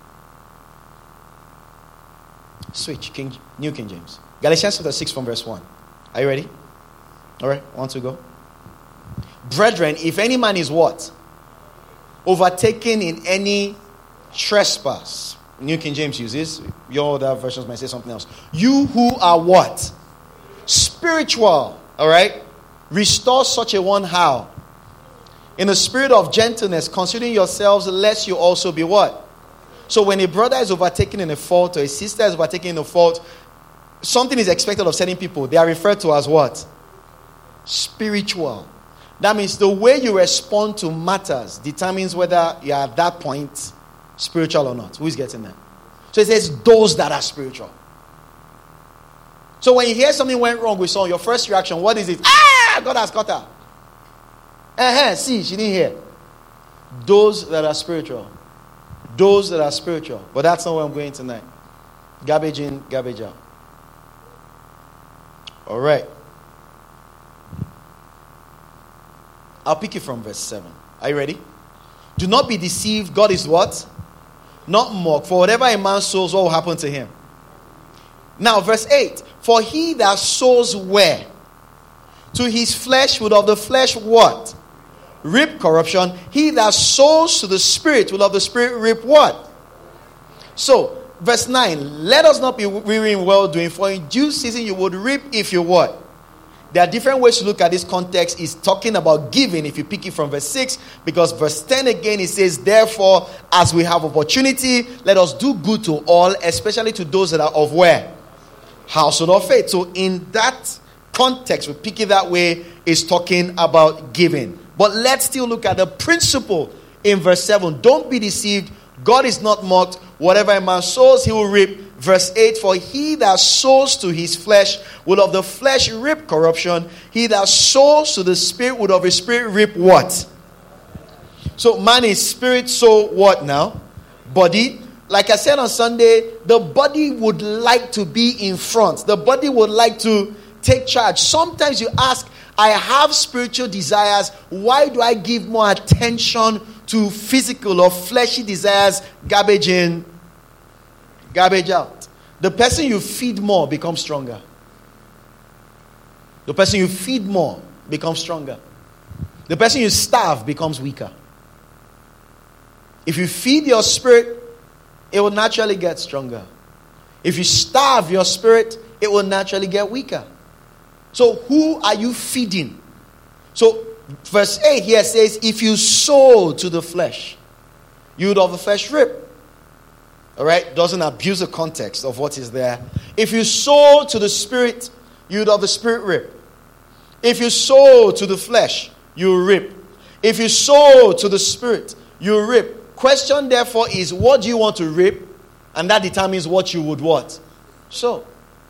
Switch, King, New King James. Galatians chapter six from verse one. Are you ready? All right, one to go. Brethren, if any man is what? Overtaken in any trespass. New King James uses. Your other versions might say something else. You who are what? Spiritual. All right? Restore such a one how? In a spirit of gentleness, considering yourselves, lest you also be what? So when a brother is overtaken in a fault or a sister is overtaken in a fault, something is expected of certain people. They are referred to as what? Spiritual. That means the way you respond to matters determines whether you are at that point spiritual or not. Who is getting that? So it says those that are spiritual. So when you hear something went wrong with someone, your first reaction, what is it? Ah, God has caught her. Uh-huh, see, she didn't hear. Those that are spiritual. Those that are spiritual. But that's not where I'm going tonight. Garbage in, garbage out. All right. I'll pick it from verse seven. Are you ready? Do not be deceived. God is what? Not mocked. For whatever a man sows, what will happen to him? Now, verse eight. For he that sows where? To his flesh will of the flesh what? Reap corruption. He that sows to the Spirit will of the Spirit reap what? So, verse nine. Let us not be weary in well-doing, for in due season you would reap if you what? There are different ways to look at this context. It's talking about giving if you pick it from verse six. Because verse ten again, it says, therefore, as we have opportunity, let us do good to all, especially to those that are of where? Household of faith. So in that context, we pick it that way, is talking about giving. But let's still look at the principle in verse seven. Don't be deceived. God is not mocked. Whatever a man sows, he will reap. Verse eight, for he that sows to his flesh will of the flesh reap corruption. He that sows to the spirit will of his spirit reap what? So man is spirit, so what now? Body. Like I said on Sunday, the body would like to be in front. The body would like to take charge. Sometimes you ask, I have spiritual desires. Why do I give more attention to physical or fleshy desires? Garbage in, garbage out. The person you feed more becomes stronger. The person you feed more becomes stronger. The person you starve becomes weaker. If you feed your spirit, it will naturally get stronger. If you starve your spirit, it will naturally get weaker. So who are you feeding? So verse eight here says, if you sow to the flesh, you would of the flesh reap. Alright? Doesn't abuse the context of what is there. If you sow to the spirit, you would of the spirit reap. If you sow to the flesh, you reap. If you sow to the spirit, you reap. Question therefore is, what do you want to reap? And that determines what you would what? Sow.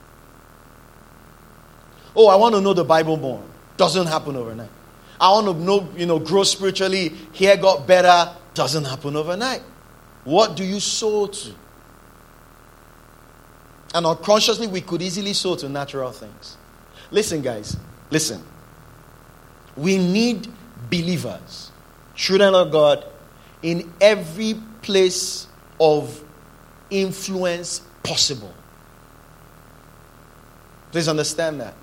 Oh, I want to know the Bible more. Doesn't happen overnight. I want to know, you know, grow spiritually, hear God better. Doesn't happen overnight. What do you sow to? And unconsciously, we could easily sow to natural things. Listen, guys. Listen. We need believers, children of God, in every place of influence possible. Please understand that.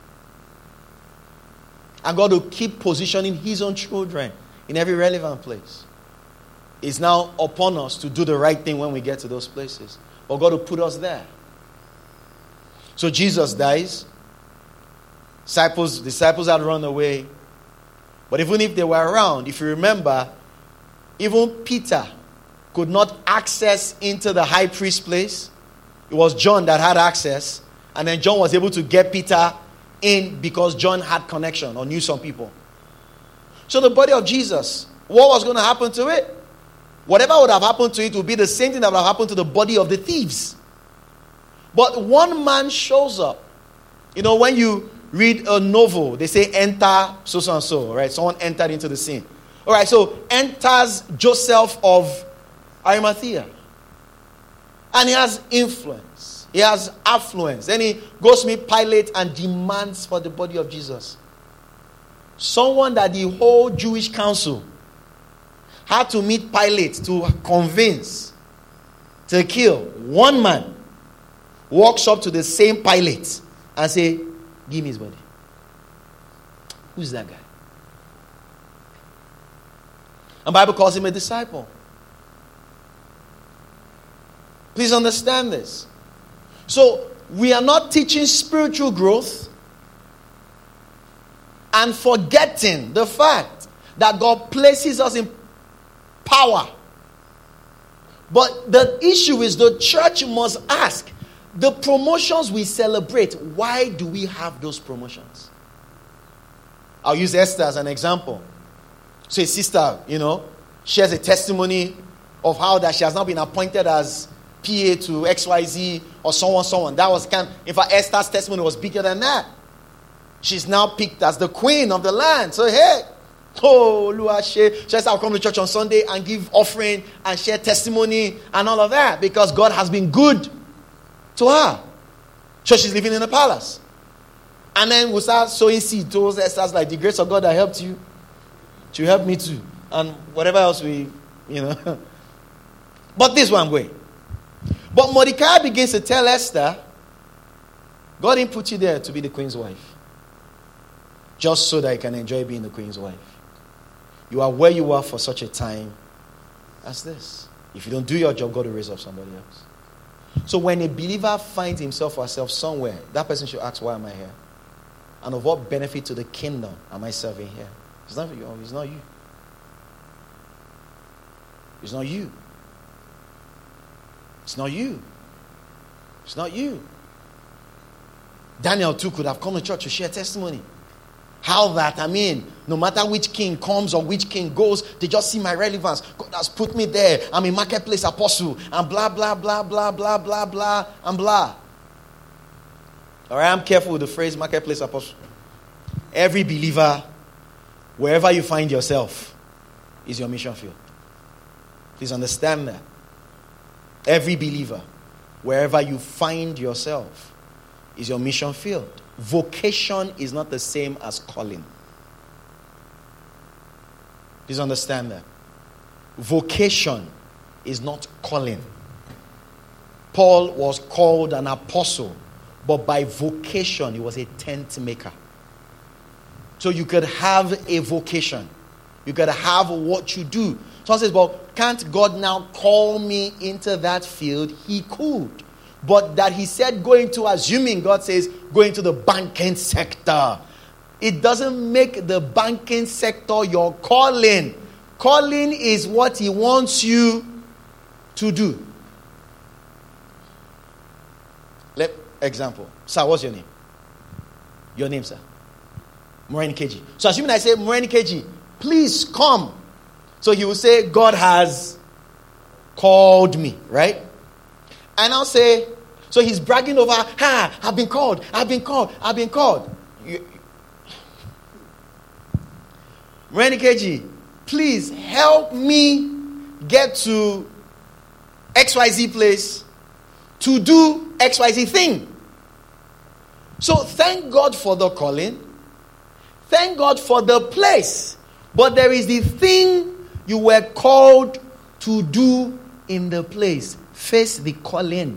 And God will keep positioning his own children in every relevant place. It's now upon us to do the right thing when we get to those places. But God will put us there. So Jesus dies. Disciples, disciples had run away. But even if they were around, if you remember, even Peter could not access into the high priest place. It was John that had access. And then John was able to get Peter in because John had connection or knew some people. So the body of Jesus, what was going to happen to it? Whatever would have happened to it would be the same thing that would have happened to the body of the thieves. But one man shows up. You know, when you read a novel, they say enter so so and so, right? Someone entered into the scene. All right, so enters Joseph of Arimathea. And he has influence. He has affluence. Then he goes to meet Pilate and demands for the body of Jesus. Someone that the whole Jewish council had to meet Pilate to convince to kill. One man walks up to the same Pilate and say, give me his body. Who's that guy? And the Bible calls him a disciple. Please understand this. So, we are not teaching spiritual growth and forgetting the fact that God places us in power. But the issue is the church must ask, the promotions we celebrate, why do we have those promotions? I'll use Esther as an example. So a sister, you know, shares a testimony of how that she has now been appointed as P A to X Y Z or someone, someone. That was kind of, in fact, Esther's testimony was bigger than that. She's now picked as the queen of the land. So, hey, oh, Luashe, she says, I'll come to church on Sunday and give offering and share testimony and all of that because God has been good to her. So she's living in a palace. And then we'll start sowing seed towards Esther's like, the grace of God that helped you, to help me too. And whatever else we, you know. But this one way. But Mordecai begins to tell Esther, God didn't put you there to be the queen's wife. Just so that you can enjoy being the queen's wife. You are where you are for such a time as this. If you don't do your job, God will raise up somebody else. So when a believer finds himself or herself somewhere, that person should ask, why am I here? And of what benefit to the kingdom am I serving here? It's not you. It's not you. It's not you. It's not you. It's not you. Daniel too could have come to church to share testimony. How that, I mean, no matter which king comes or which king goes, they just see my relevance. God has put me there. I'm a marketplace apostle. And blah, blah, blah, blah, blah, blah, blah, and blah. All right, I'm careful with the phrase marketplace apostle. Every believer, wherever you find yourself, is your mission field. Please understand that. Every believer, wherever you find yourself, is your mission field. Vocation is not the same as calling. Please understand that. Vocation is not calling. Paul was called an apostle, but by vocation, he was a tent maker. So you could have a vocation. You could have what you do. Someone says, well, can't God now call me into that field? He could. But that he said go into, assuming God says go into the banking sector. It doesn't make the banking sector your calling. Calling is what he wants you to do. Let example. Sir, what's your name? Your name, sir? Moreni Keji. So assuming I say, Moreni Keji, please come. So he will say, God has called me, right? And I'll say, so he's bragging over, ha, I've been called, I've been called, I've been called. Moreni Keji, please help me get to X Y Z place to do X Y Z thing. So thank God for the calling. Thank God for the place. But there is the thing you were called to do in the place. Face the calling.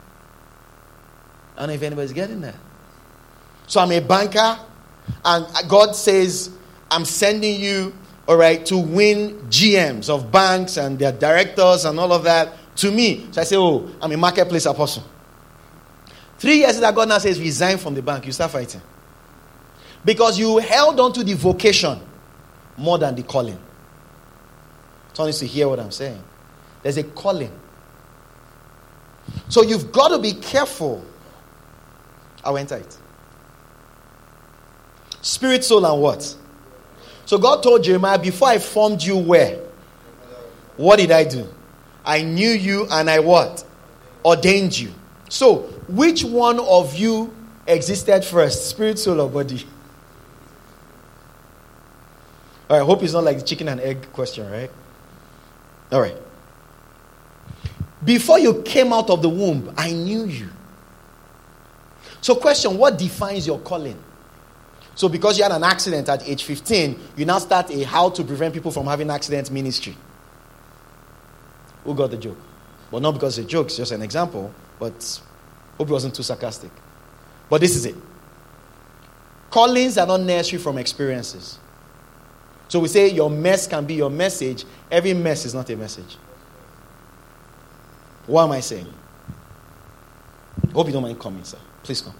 I don't know if anybody's getting that. So I'm a banker, and God says, I'm sending you, all right, to win G Ms of banks and their directors and all of that to me. So I say, oh, I'm a marketplace apostle. Three years later, God now says, resign from the bank. You start fighting. Because you held on to the vocation more than the calling. Someone needs to hear what I'm saying. There's a calling. So you've got to be careful. I went it. Spirit, soul, and what? So God told Jeremiah, before I formed you where? What did I do? I knew you and I what? Ordained you. So, which one of you existed first? Spirit, soul, or body? All right, I hope it's not like the chicken and egg question, right? All right. Before you came out of the womb, I knew you. So question, what defines your calling? So because you had an accident at age fifteen, you now start a how to prevent people from having accident ministry. Who got the joke? Well, not because it's a joke, it's just an example, but hope it wasn't too sarcastic. But this is it. Callings are not necessary from experiences. So we say your mess can be your message. Every mess is not a message. What am I saying? Hope you don't mind coming, sir. Please come.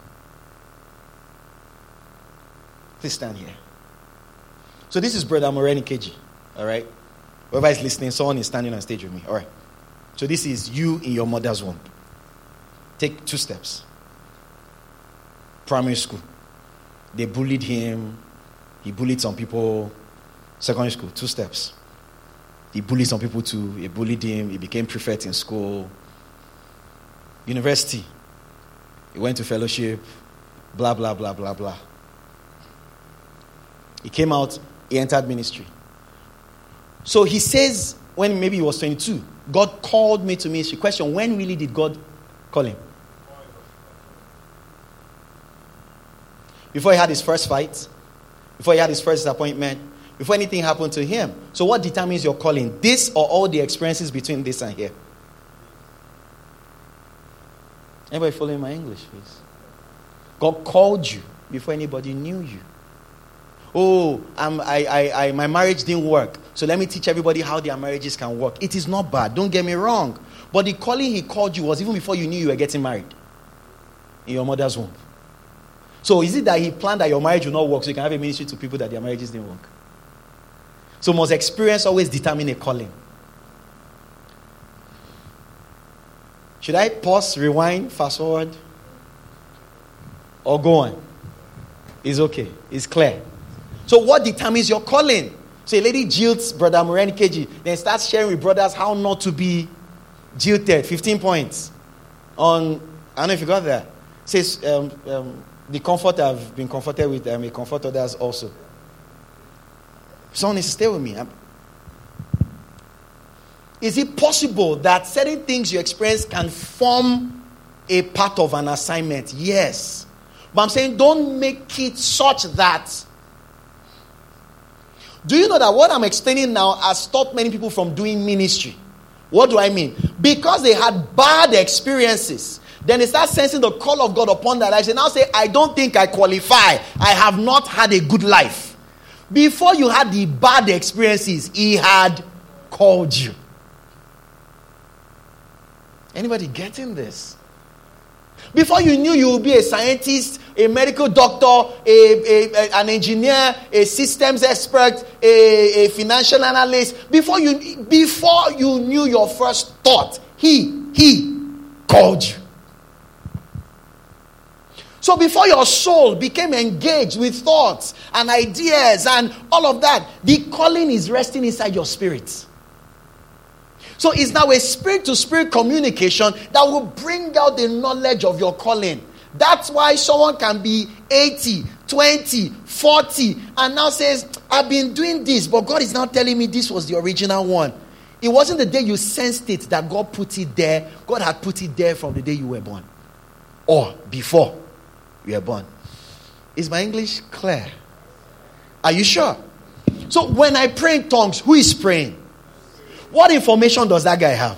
Please stand here. So this is Brother Moreni Keji. All right? Whoever is listening, someone is standing on stage with me. All right. So this is you in your mother's womb. Take two steps. Primary school. They bullied him. He bullied some people. Secondary school, two steps. He bullied some people too. He bullied him. He became prefect in school. University. He went to fellowship. Blah, blah, blah, blah, blah. He came out. He entered ministry. So he says, when maybe he was twenty-two, God called me to ministry. Question, when really did God call him? Before he had his first fight. Before he had his first disappointment. Before anything happened to him. So what determines your calling? This or all the experiences between this and here? Anybody following my English, please? God called you before anybody knew you. Oh, um, I, I, I, my marriage didn't work. So let me teach everybody how their marriages can work. It is not bad. Don't get me wrong. But the calling he called you was even before you knew you were getting married. In your mother's womb. So is it that he planned that your marriage will not work so you can have a ministry to people that their marriages didn't work? So must experience always determine a calling? Should I pause, rewind, fast forward? or go on? It's okay. It's clear. So what determines your calling? So a lady jilts Brother Morenikeji, then starts sharing with brothers how not to be jilted. fifteen points on, I don't know if you got that. Says um, um, the comfort I've been comforted with, I may comfort others also. Someone needs to stay with me. I'm, Is it possible that certain things you experience can form a part of an assignment? Yes. But I'm saying don't make it such that. Do you know that what I'm explaining now has stopped many people from doing ministry? What do I mean? Because they had bad experiences. Then they start sensing the call of God upon their lives. They now say, I don't think I qualify. I have not had a good life. Before you had the bad experiences, He had called you. Anybody getting this? Before you knew you would be a scientist, a medical doctor, a, a, a, an engineer, a systems expert, a, a financial analyst, before you before you knew your first thought, he, he called you. So before your soul became engaged with thoughts and ideas and all of that, the calling is resting inside your spirit. So it's now a spirit-to-spirit communication that will bring out the knowledge of your calling. That's why someone can be eighty, twenty, forty, and now says, I've been doing this, but God is now telling me this was the original one. It wasn't the day you sensed it that God put it there. God had put it there from the day you were born. Or before you were born. Is my English clear? Are you sure? So when I pray in tongues, who is praying? What information does that guy have?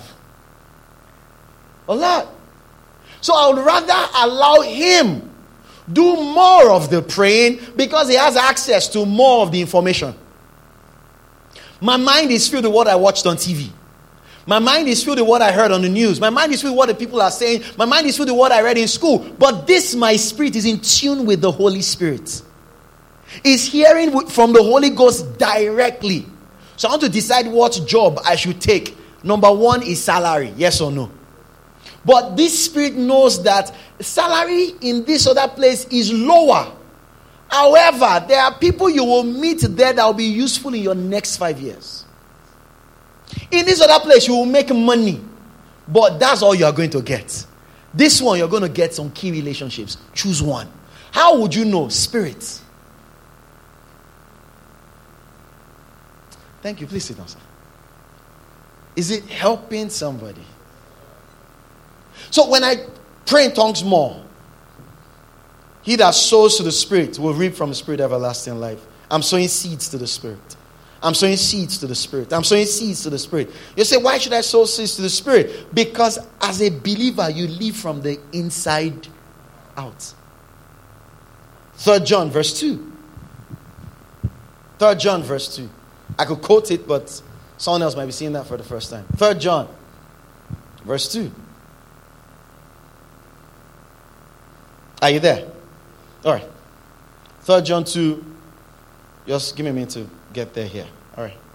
A lot. So I would rather allow him do more of the praying because he has access to more of the information. My mind is filled with what I watched on T V. My mind is filled with what I heard on the news. My mind is filled with what the people are saying. My mind is filled with what I read in school. But this, my spirit, is in tune with the Holy Spirit. Is hearing from the Holy Ghost directly. So I want to decide what job I should take. Number one is salary. Yes or no? But this spirit knows that salary in this other place is lower. However, there are people you will meet there that will be useful in your next five years. In this other place, you will make money. But that's all you are going to get. This one, you're going to get some key relationships. Choose one. How would you know? Spirit. Thank you. Please sit down, sir. Is it helping somebody? So when I pray in tongues more, he that sows to the Spirit will reap from the Spirit everlasting life. I'm sowing seeds to the Spirit. I'm sowing seeds to the Spirit. I'm sowing seeds to the Spirit. You say, why should I sow seeds to the Spirit? Because as a believer, you live from the inside out. Third John verse two. Third John verse two. I could quote it, but someone else might be seeing that for the first time. Third John, verse two. Are you there? All right. Third John two. Just give me a minute to get there here. All right.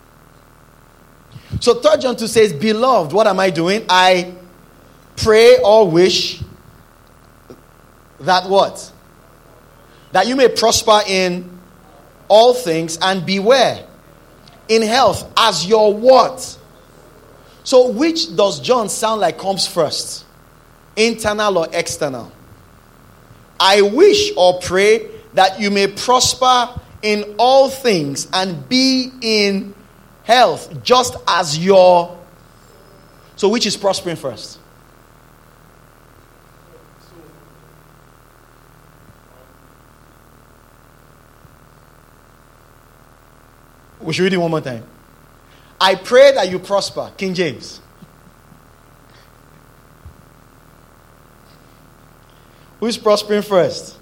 So Third John two says, Beloved, what am I doing? I pray or wish that what? That you may prosper in all things and beware. In health, as your what? So which does John sound like comes first? Internal or external? I wish or pray that you may prosper in all things and be in health, just as your... So which is prospering first? We should read it one more time. I pray that you prosper. King James. Who is prospering first?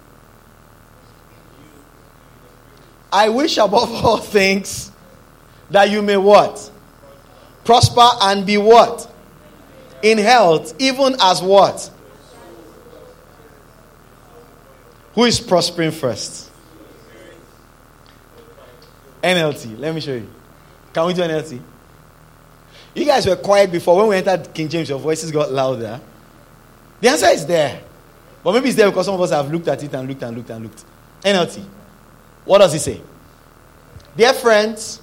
I wish above all things that you may what? Prosper and be what? In health, even as what? Who is prospering first? N L T. Let me show you. Can we do N L T? You guys were quiet before. When we entered King James, your voices got louder. The answer is there. But maybe it's there because some of us have looked at it and looked and looked and looked. N L T. What does it say? Dear friends,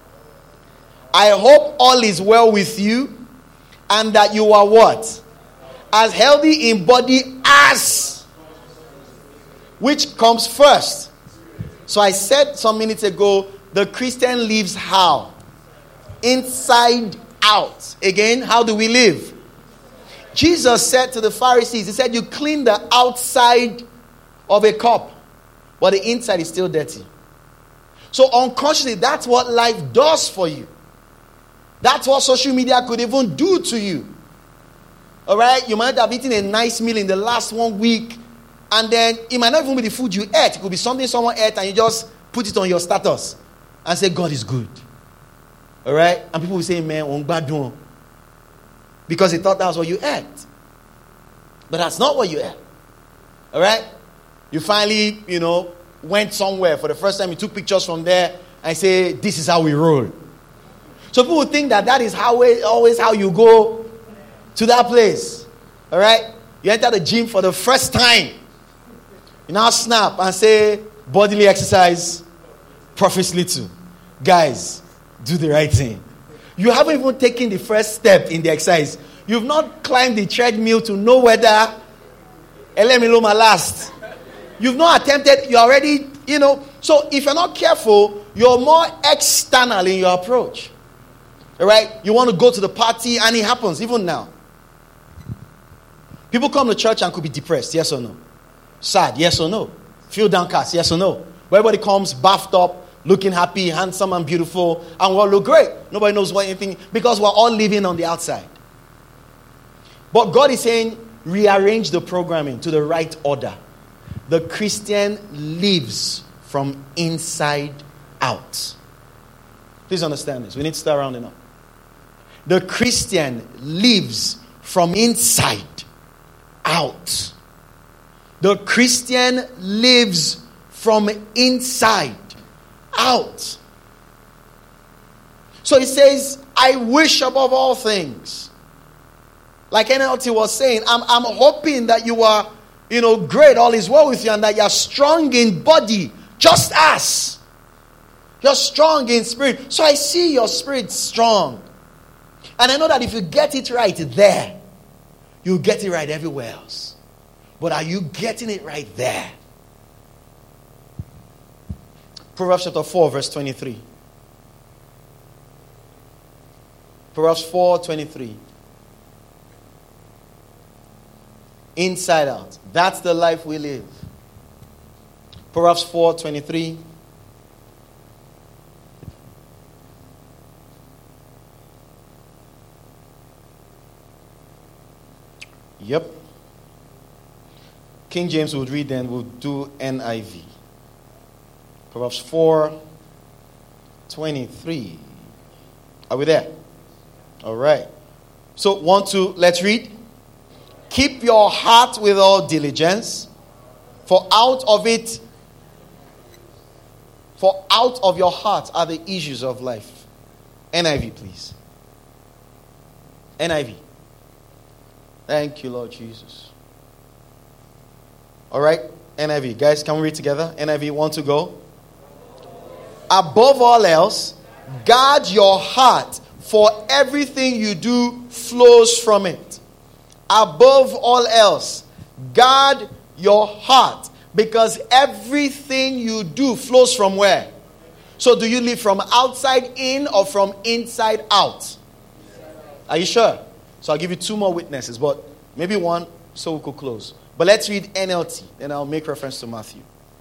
I hope all is well with you and that you are what? As healthy in body as. Which comes first? So I said some minutes ago, the Christian lives how? Inside out. Again, how do we live? Jesus said to the Pharisees, he said, you clean the outside of a cup, but the inside is still dirty. So unconsciously, that's what life does for you. That's what social media could even do to you. All right? You might have eaten a nice meal in the last one week, and then it might not even be the food you ate. It could be something someone ate, and you just put it on your status and say, God is good. All right? And people will say, man, on badun. Because they thought that was what you ate. But that's not what you ate. All right? You finally, you know, went somewhere for the first time. You took pictures from there and say, this is how we roll. So people think that that is how always how you go to that place. All right? You enter the gym for the first time. You now snap and say, bodily exercise profits little. Guys, do the right thing. You haven't even taken the first step in the exercise. You've not climbed the treadmill to know whether Elemiloma last. You've not attempted, you're already, you know. So if you're not careful, you're more external in your approach. All right? You want to go to the party, and it happens even now. People come to church and could be depressed, yes or no? Sad, yes or no? Feel downcast, yes or no? But everybody comes bathed up, looking happy, handsome and beautiful, and we all look great. Nobody knows what anything, because we're all living on the outside. But God is saying, rearrange the programming to the right order. The Christian lives from inside out. Please understand this. We need to start rounding up. The Christian lives from inside out. The Christian lives from inside out. So he says, I wish above all things. Like N L T was saying, I'm, I'm hoping that you are, you know, great, all is well with you, and that you're strong in body, just as. You're strong in spirit. So I see your spirit strong. And I know that if you get it right there, you'll get it right everywhere else. But are you getting it right there? Proverbs chapter four, verse twenty-three. Proverbs four, twenty-three. Inside out. That's the life we live. Proverbs four, twenty-three. Yep. King James would read, then we'll do N I V. Proverbs four, twenty-three. Are we there? All right. So, one, two, let's read. Keep your heart with all diligence, for out of it, for out of your heart are the issues of life. N I V, please. N I V. Thank you, Lord Jesus. All right, N I V. Guys, can we read together? N I V, one to go. Above all else, guard your heart, for everything you do flows from it. Above all else, guard your heart, because everything you do flows from where? So do you live from outside in or from inside out? Are you sure? So I'll give you two more witnesses, but maybe one so we could close. But let's read N L T, then I'll make reference to Matthew.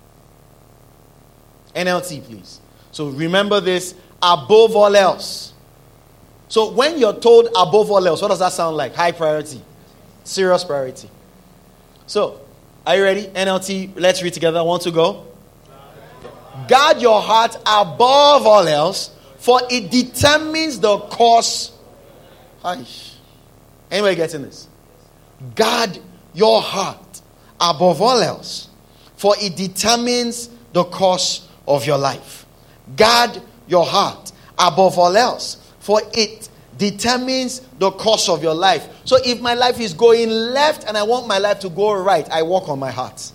N L T, please. So remember this, above all else. So when you're told above all else, what does that sound like? High priority. Serious priority. So, are you ready? N L T, let's read together. Want to go? Guard your heart above all else, for it determines the course. Aish. Anybody getting this? Guard your heart above all else, for it determines the course of your life. Guard your heart above all else, for it determines the course of your life. So if my life is going left and I want my life to go right, I work on my heart.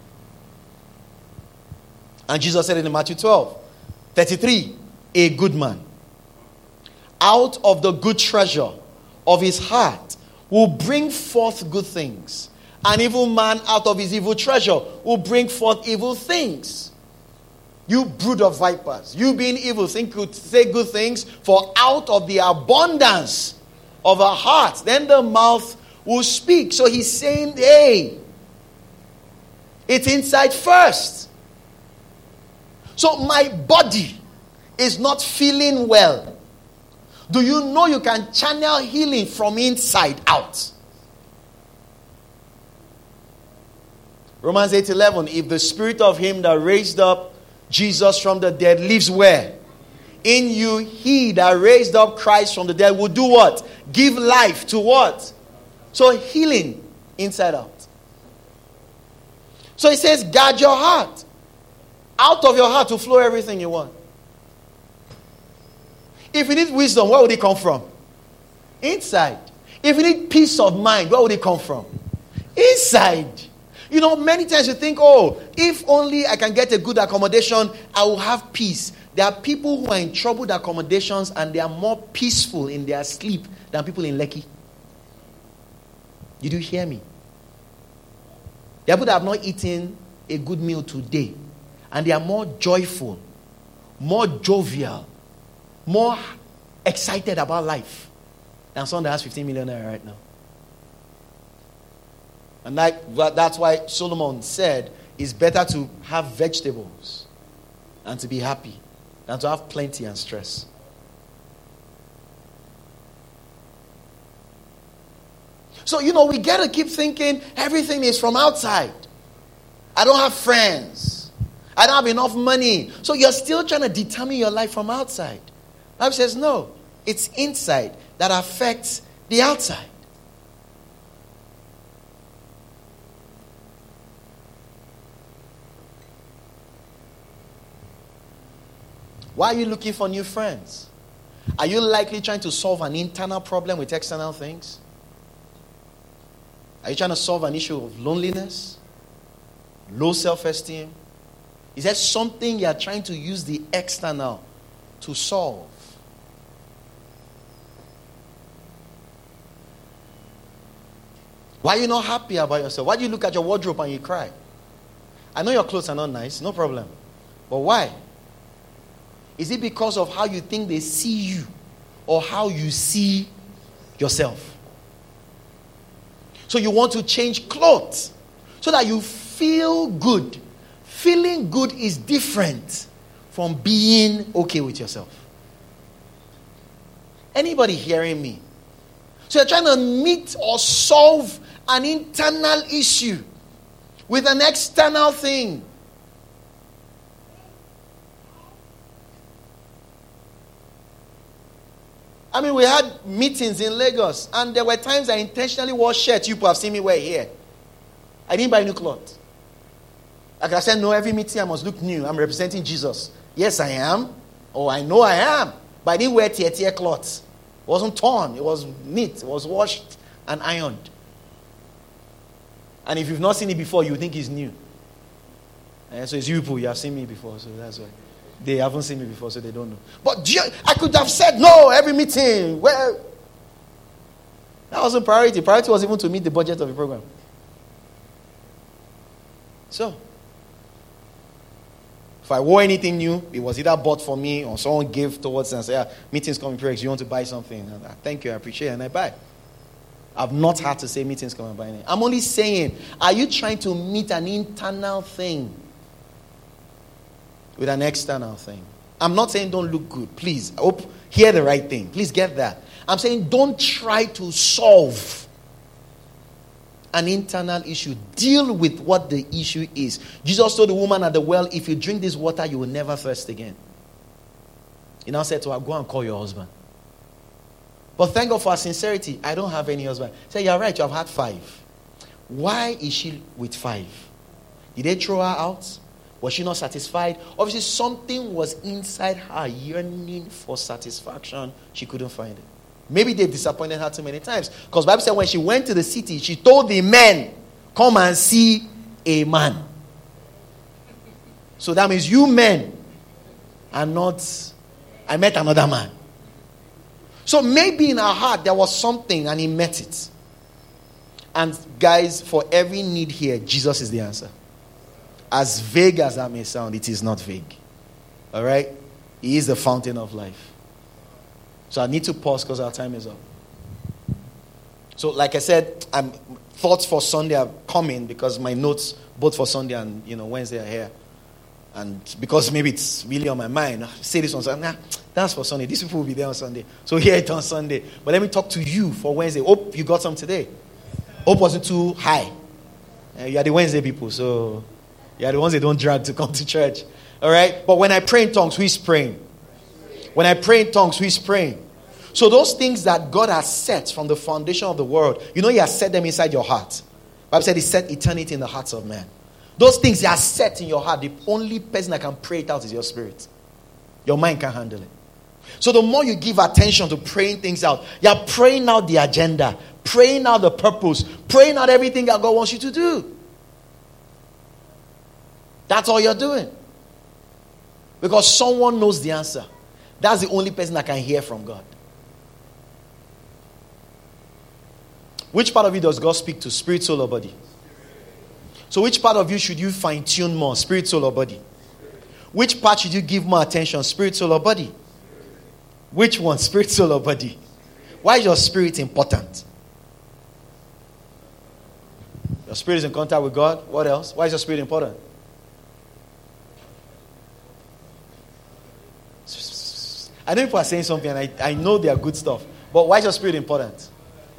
And Jesus said in Matthew twelve, thirty-three, a good man, out of the good treasure of his heart, will bring forth good things. An evil man out of his evil treasure will bring forth evil things. You brood of vipers, you being evil, think you say good things, for out of the abundance of our hearts, then the mouth will speak. So he's saying, hey, it's inside first. So my body is not feeling well. Do you know you can channel healing from inside out? Romans eight eleven, if the spirit of him that raised up Jesus from the dead lives where? In you, he that raised up Christ from the dead will do what? Give life to what? So healing inside out. So he says, guard your heart. Out of your heart to flow everything you want. If you need wisdom, where would it come from? Inside. If you need peace of mind, where would it come from? Inside. You know, many times you think, oh, if only I can get a good accommodation, I will have peace. There are people who are in troubled accommodations and they are more peaceful in their sleep than people in Lekki. Did you hear me? There are people that have not eaten a good meal today and they are more joyful, more jovial, more excited about life than someone that has fifteen million naira right now. And that, that's why Solomon said it's better to have vegetables and to be happy than to have plenty and stress. So, you know, we got to keep thinking everything is from outside. I don't have friends. I don't have enough money. So you're still trying to determine your life from outside. The Bible says no. It's inside that affects the outside. Why are you looking for new friends? Are you likely trying to solve an internal problem with external things? Are you trying to solve an issue of loneliness? Low self-esteem? Is there something you are trying to use the external to solve? Why are you not happy about yourself? Why do you look at your wardrobe and you cry? I know your clothes are not nice, no problem. But why? Is it because of how you think they see you or how you see yourself? So you want to change clothes so that you feel good. Feeling good is different from being okay with yourself. Anybody hearing me? So you're trying to meet or solve an internal issue with an external thing. I mean, we had meetings in Lagos, and there were times I intentionally wore shirts you people have seen me wear here. I didn't buy new clothes. Like I said, no, every meeting I must look new. I'm representing Jesus. Yes, I am. Oh, I know I am. But I didn't wear tear tear clothes. It wasn't torn. It was neat. It was washed and ironed. And if you've not seen it before, you think it's new. And so it's you people. You have seen me before, so that's why. They haven't seen me before, so they don't know. But I could have said no every meeting. Well, that wasn't priority. Priority was even to meet the budget of the program. So, if I wore anything new, it was either bought for me or someone gave towards it and said, yeah, meetings coming, Prex, you want to buy something? And I, thank you, I appreciate it, and I buy. I've not had to say meetings come and buy anything. I'm only saying, are you trying to meet an internal thing with an external thing? I'm not saying don't look good. Please, I hope hear the right thing. Please get that. I'm saying don't try to solve an internal issue. Deal with what the issue is. Jesus told the woman at the well, if you drink this water, you will never thirst again. He now said to her, go and call your husband. But thank God for her sincerity. I don't have any husband. Say, you're right, you have had five. Why is she with five? Did they throw her out? Was she not satisfied? Obviously, something was inside her yearning for satisfaction. She couldn't find it. Maybe they've disappointed her too many times. Because the Bible said when she went to the city, she told the men, come and see a man. So that means you men are not, I met another man. So maybe in her heart there was something and he met it. And guys, for every need here, Jesus is the answer. As vague as that may sound, it is not vague. All right? He is the fountain of life. So I need to pause because our time is up. So like I said, I'm, thoughts for Sunday are coming because my notes both for Sunday and you know Wednesday are here. And because maybe it's really on my mind, I say this on Sunday, nah, that's for Sunday. These people will be there on Sunday. So hear it on Sunday. But let me talk to you for Wednesday. Hope you got some today. Hope wasn't too high. Uh, you are the Wednesday people, so you are the ones they don't drag to come to church. All right? But when I pray in tongues, who is praying? When I pray in tongues, who is praying? So those things that God has set from the foundation of the world, you know he has set them inside your heart. The Bible said he set eternity in the hearts of men. Those things that are set in your heart, the only person that can pray it out is your spirit. Your mind can't handle it. So the more you give attention to praying things out, you're praying out the agenda, praying out the purpose, praying out everything that God wants you to do. That's all you're doing. Because someone knows the answer. That's the only person that can hear from God. Which part of you does God speak to? Spirit, soul, or body? So which part of you should you fine tune more? Spirit, soul, or body? Which part should you give more attention? Spirit, soul, or body? Which one? Spirit, soul, or body? Why is your spirit important? Your spirit is in contact with God. What else? Why is your spirit important? I know people are saying something and I, I know they are good stuff. But why is your spirit important?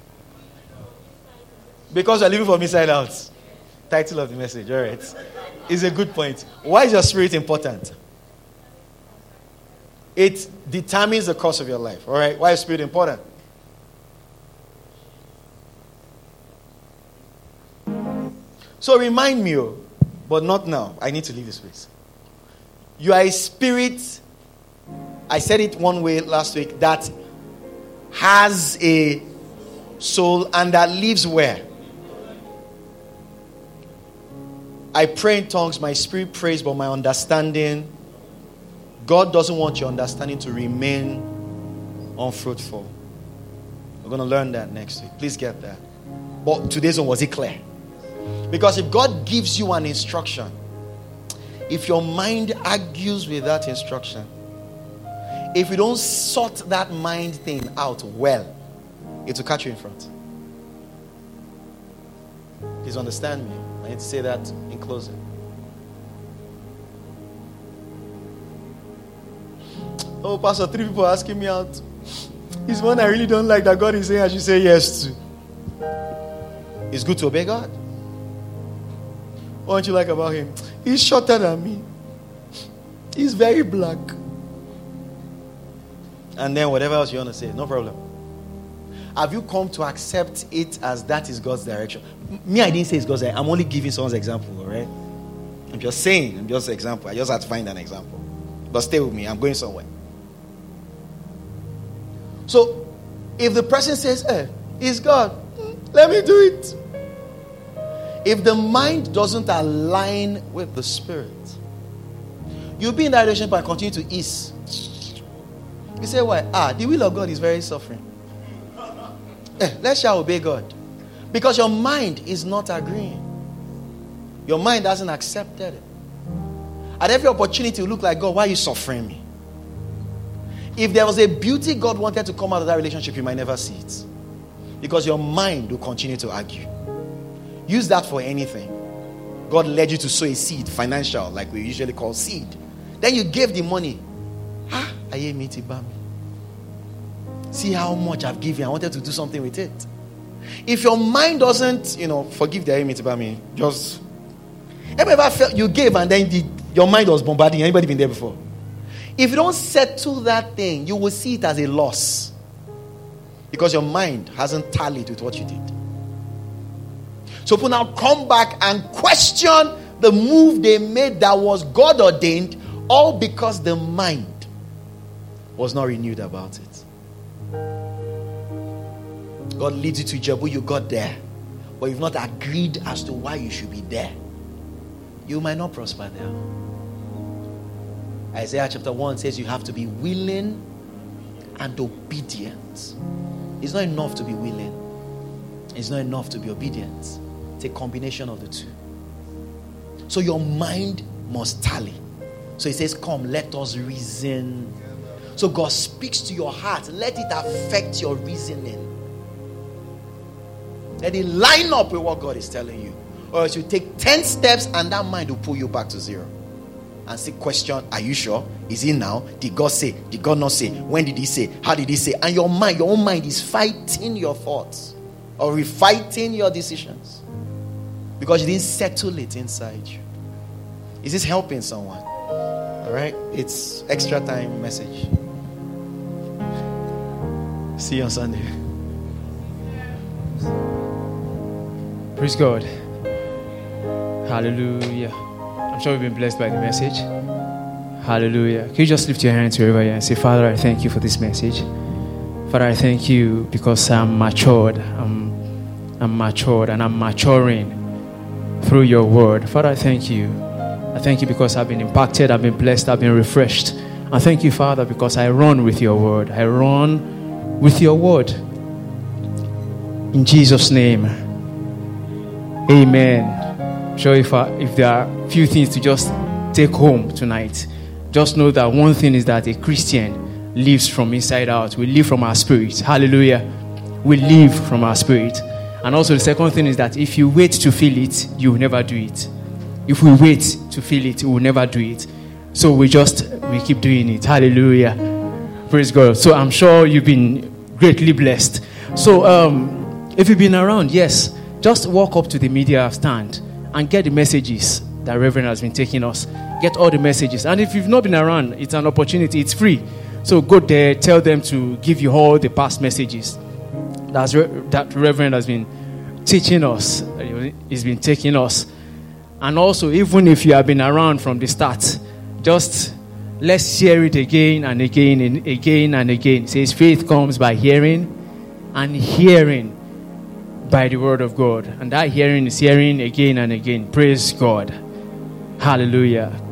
Because you're living from inside out. Title of the message, all right. It's a good point. Why is your spirit important? It determines the course of your life, all right. Why is spirit important? So remind me, but not now. I need to leave this place. You are a spirit, I said it one way last week, that has a soul and that lives where? I pray in tongues, my spirit prays, but my understanding, God doesn't want your understanding to remain unfruitful. We're going to learn that next week. Please get that. But today's one, was it clear? Because if God gives you an instruction, if your mind argues with that instruction, if you don't sort that mind thing out well, it will catch you in front. Please understand me. I need to say that in closing. Oh, Pastor, three people are asking me out. He's one I really don't like that God is saying I should say yes to. It's good to obey God. What don't you like about him? He's shorter than me. He's very black. And then whatever else you want to say, no problem. Have you come to accept it as that is God's direction? Me, I didn't say it's God's direction. I'm only giving someone's example, all right? I'm just saying, I'm just an example. I just had to find an example. But stay with me, I'm going somewhere. So, if the person says, eh, it's God, let me do it. If the mind doesn't align with the spirit, you'll be in that relationship and continue to ease. You say, why? Ah, the will of God is very suffering. Eh, let's shall obey God. Because your mind is not agreeing. Your mind hasn't accepted it. At every opportunity, you look like, God, why are you suffering me? If there was a beauty God wanted to come out of that relationship, you might never see it. Because your mind will continue to argue. Use that for anything. God led you to sow a seed, financial, like we usually call seed. Then you gave the money. Ah, I hear me Tibami. See how much I've given. I wanted to do something with it. If your mind doesn't, you know, forgive the Ayemi Tibami, just ever felt you gave and then the, your mind was bombarding. Anybody been there before? If you don't settle that thing, you will see it as a loss. Because your mind hasn't tallied with what you did. So people now come back and question the move they made that was God ordained, all because the mind was not renewed about it. God leads you to Jebu, you got there. But you've not agreed as to why you should be there. You might not prosper there. Isaiah chapter one says you have to be willing and obedient. It's not enough to be willing. It's not enough to be obedient. It's a combination of the two. So your mind must tally. So he says, come, let us reason. So God speaks to your heart. Let it affect your reasoning. Let it line up with what God is telling you. Or else you take ten steps and that mind will pull you back to zero. And say, question, are you sure? Is it now? Did God say? Did God not say? When did he say? How did he say? And your mind, your own mind is fighting your thoughts. Or refighting your decisions. Because you didn't settle it inside you. Is this helping someone? Alright? It's extra time message. See you on Sunday. Praise God. Hallelujah. I'm sure we've been blessed by the message. Hallelujah. Can you just lift your hands wherever you are and say, Father, I thank you for this message. Father, I thank you because I'm matured. I'm, I'm matured and I'm maturing through your word. Father, I thank you. I thank you because I've been impacted, I've been blessed, I've been refreshed. I thank you, Father, because I run with your word. I run with your word. In Jesus' name. Amen. I'm sure if, I, if there are a few things to just take home tonight, just know that one thing is that a Christian lives from inside out. We live from our spirit. Hallelujah. We live from our spirit. And also the second thing is that if you wait to feel it, you will never do it. If we wait to feel it, we will never do it. So we just, we keep doing it. Hallelujah. Praise God. So I'm sure you've been greatly blessed. So um, if you've been around, yes, just walk up to the media stand and get the messages that Reverend has been taking us. Get all the messages. And if you've not been around, it's an opportunity. It's free. So go there, tell them to give you all the past messages that's re- that Reverend has been teaching us. He's been taking us. And also, even if you have been around from the start, just let's hear it again and again and again and again. It says faith comes by hearing, and hearing by the word of God. And that hearing is hearing again and again. Praise God. Hallelujah.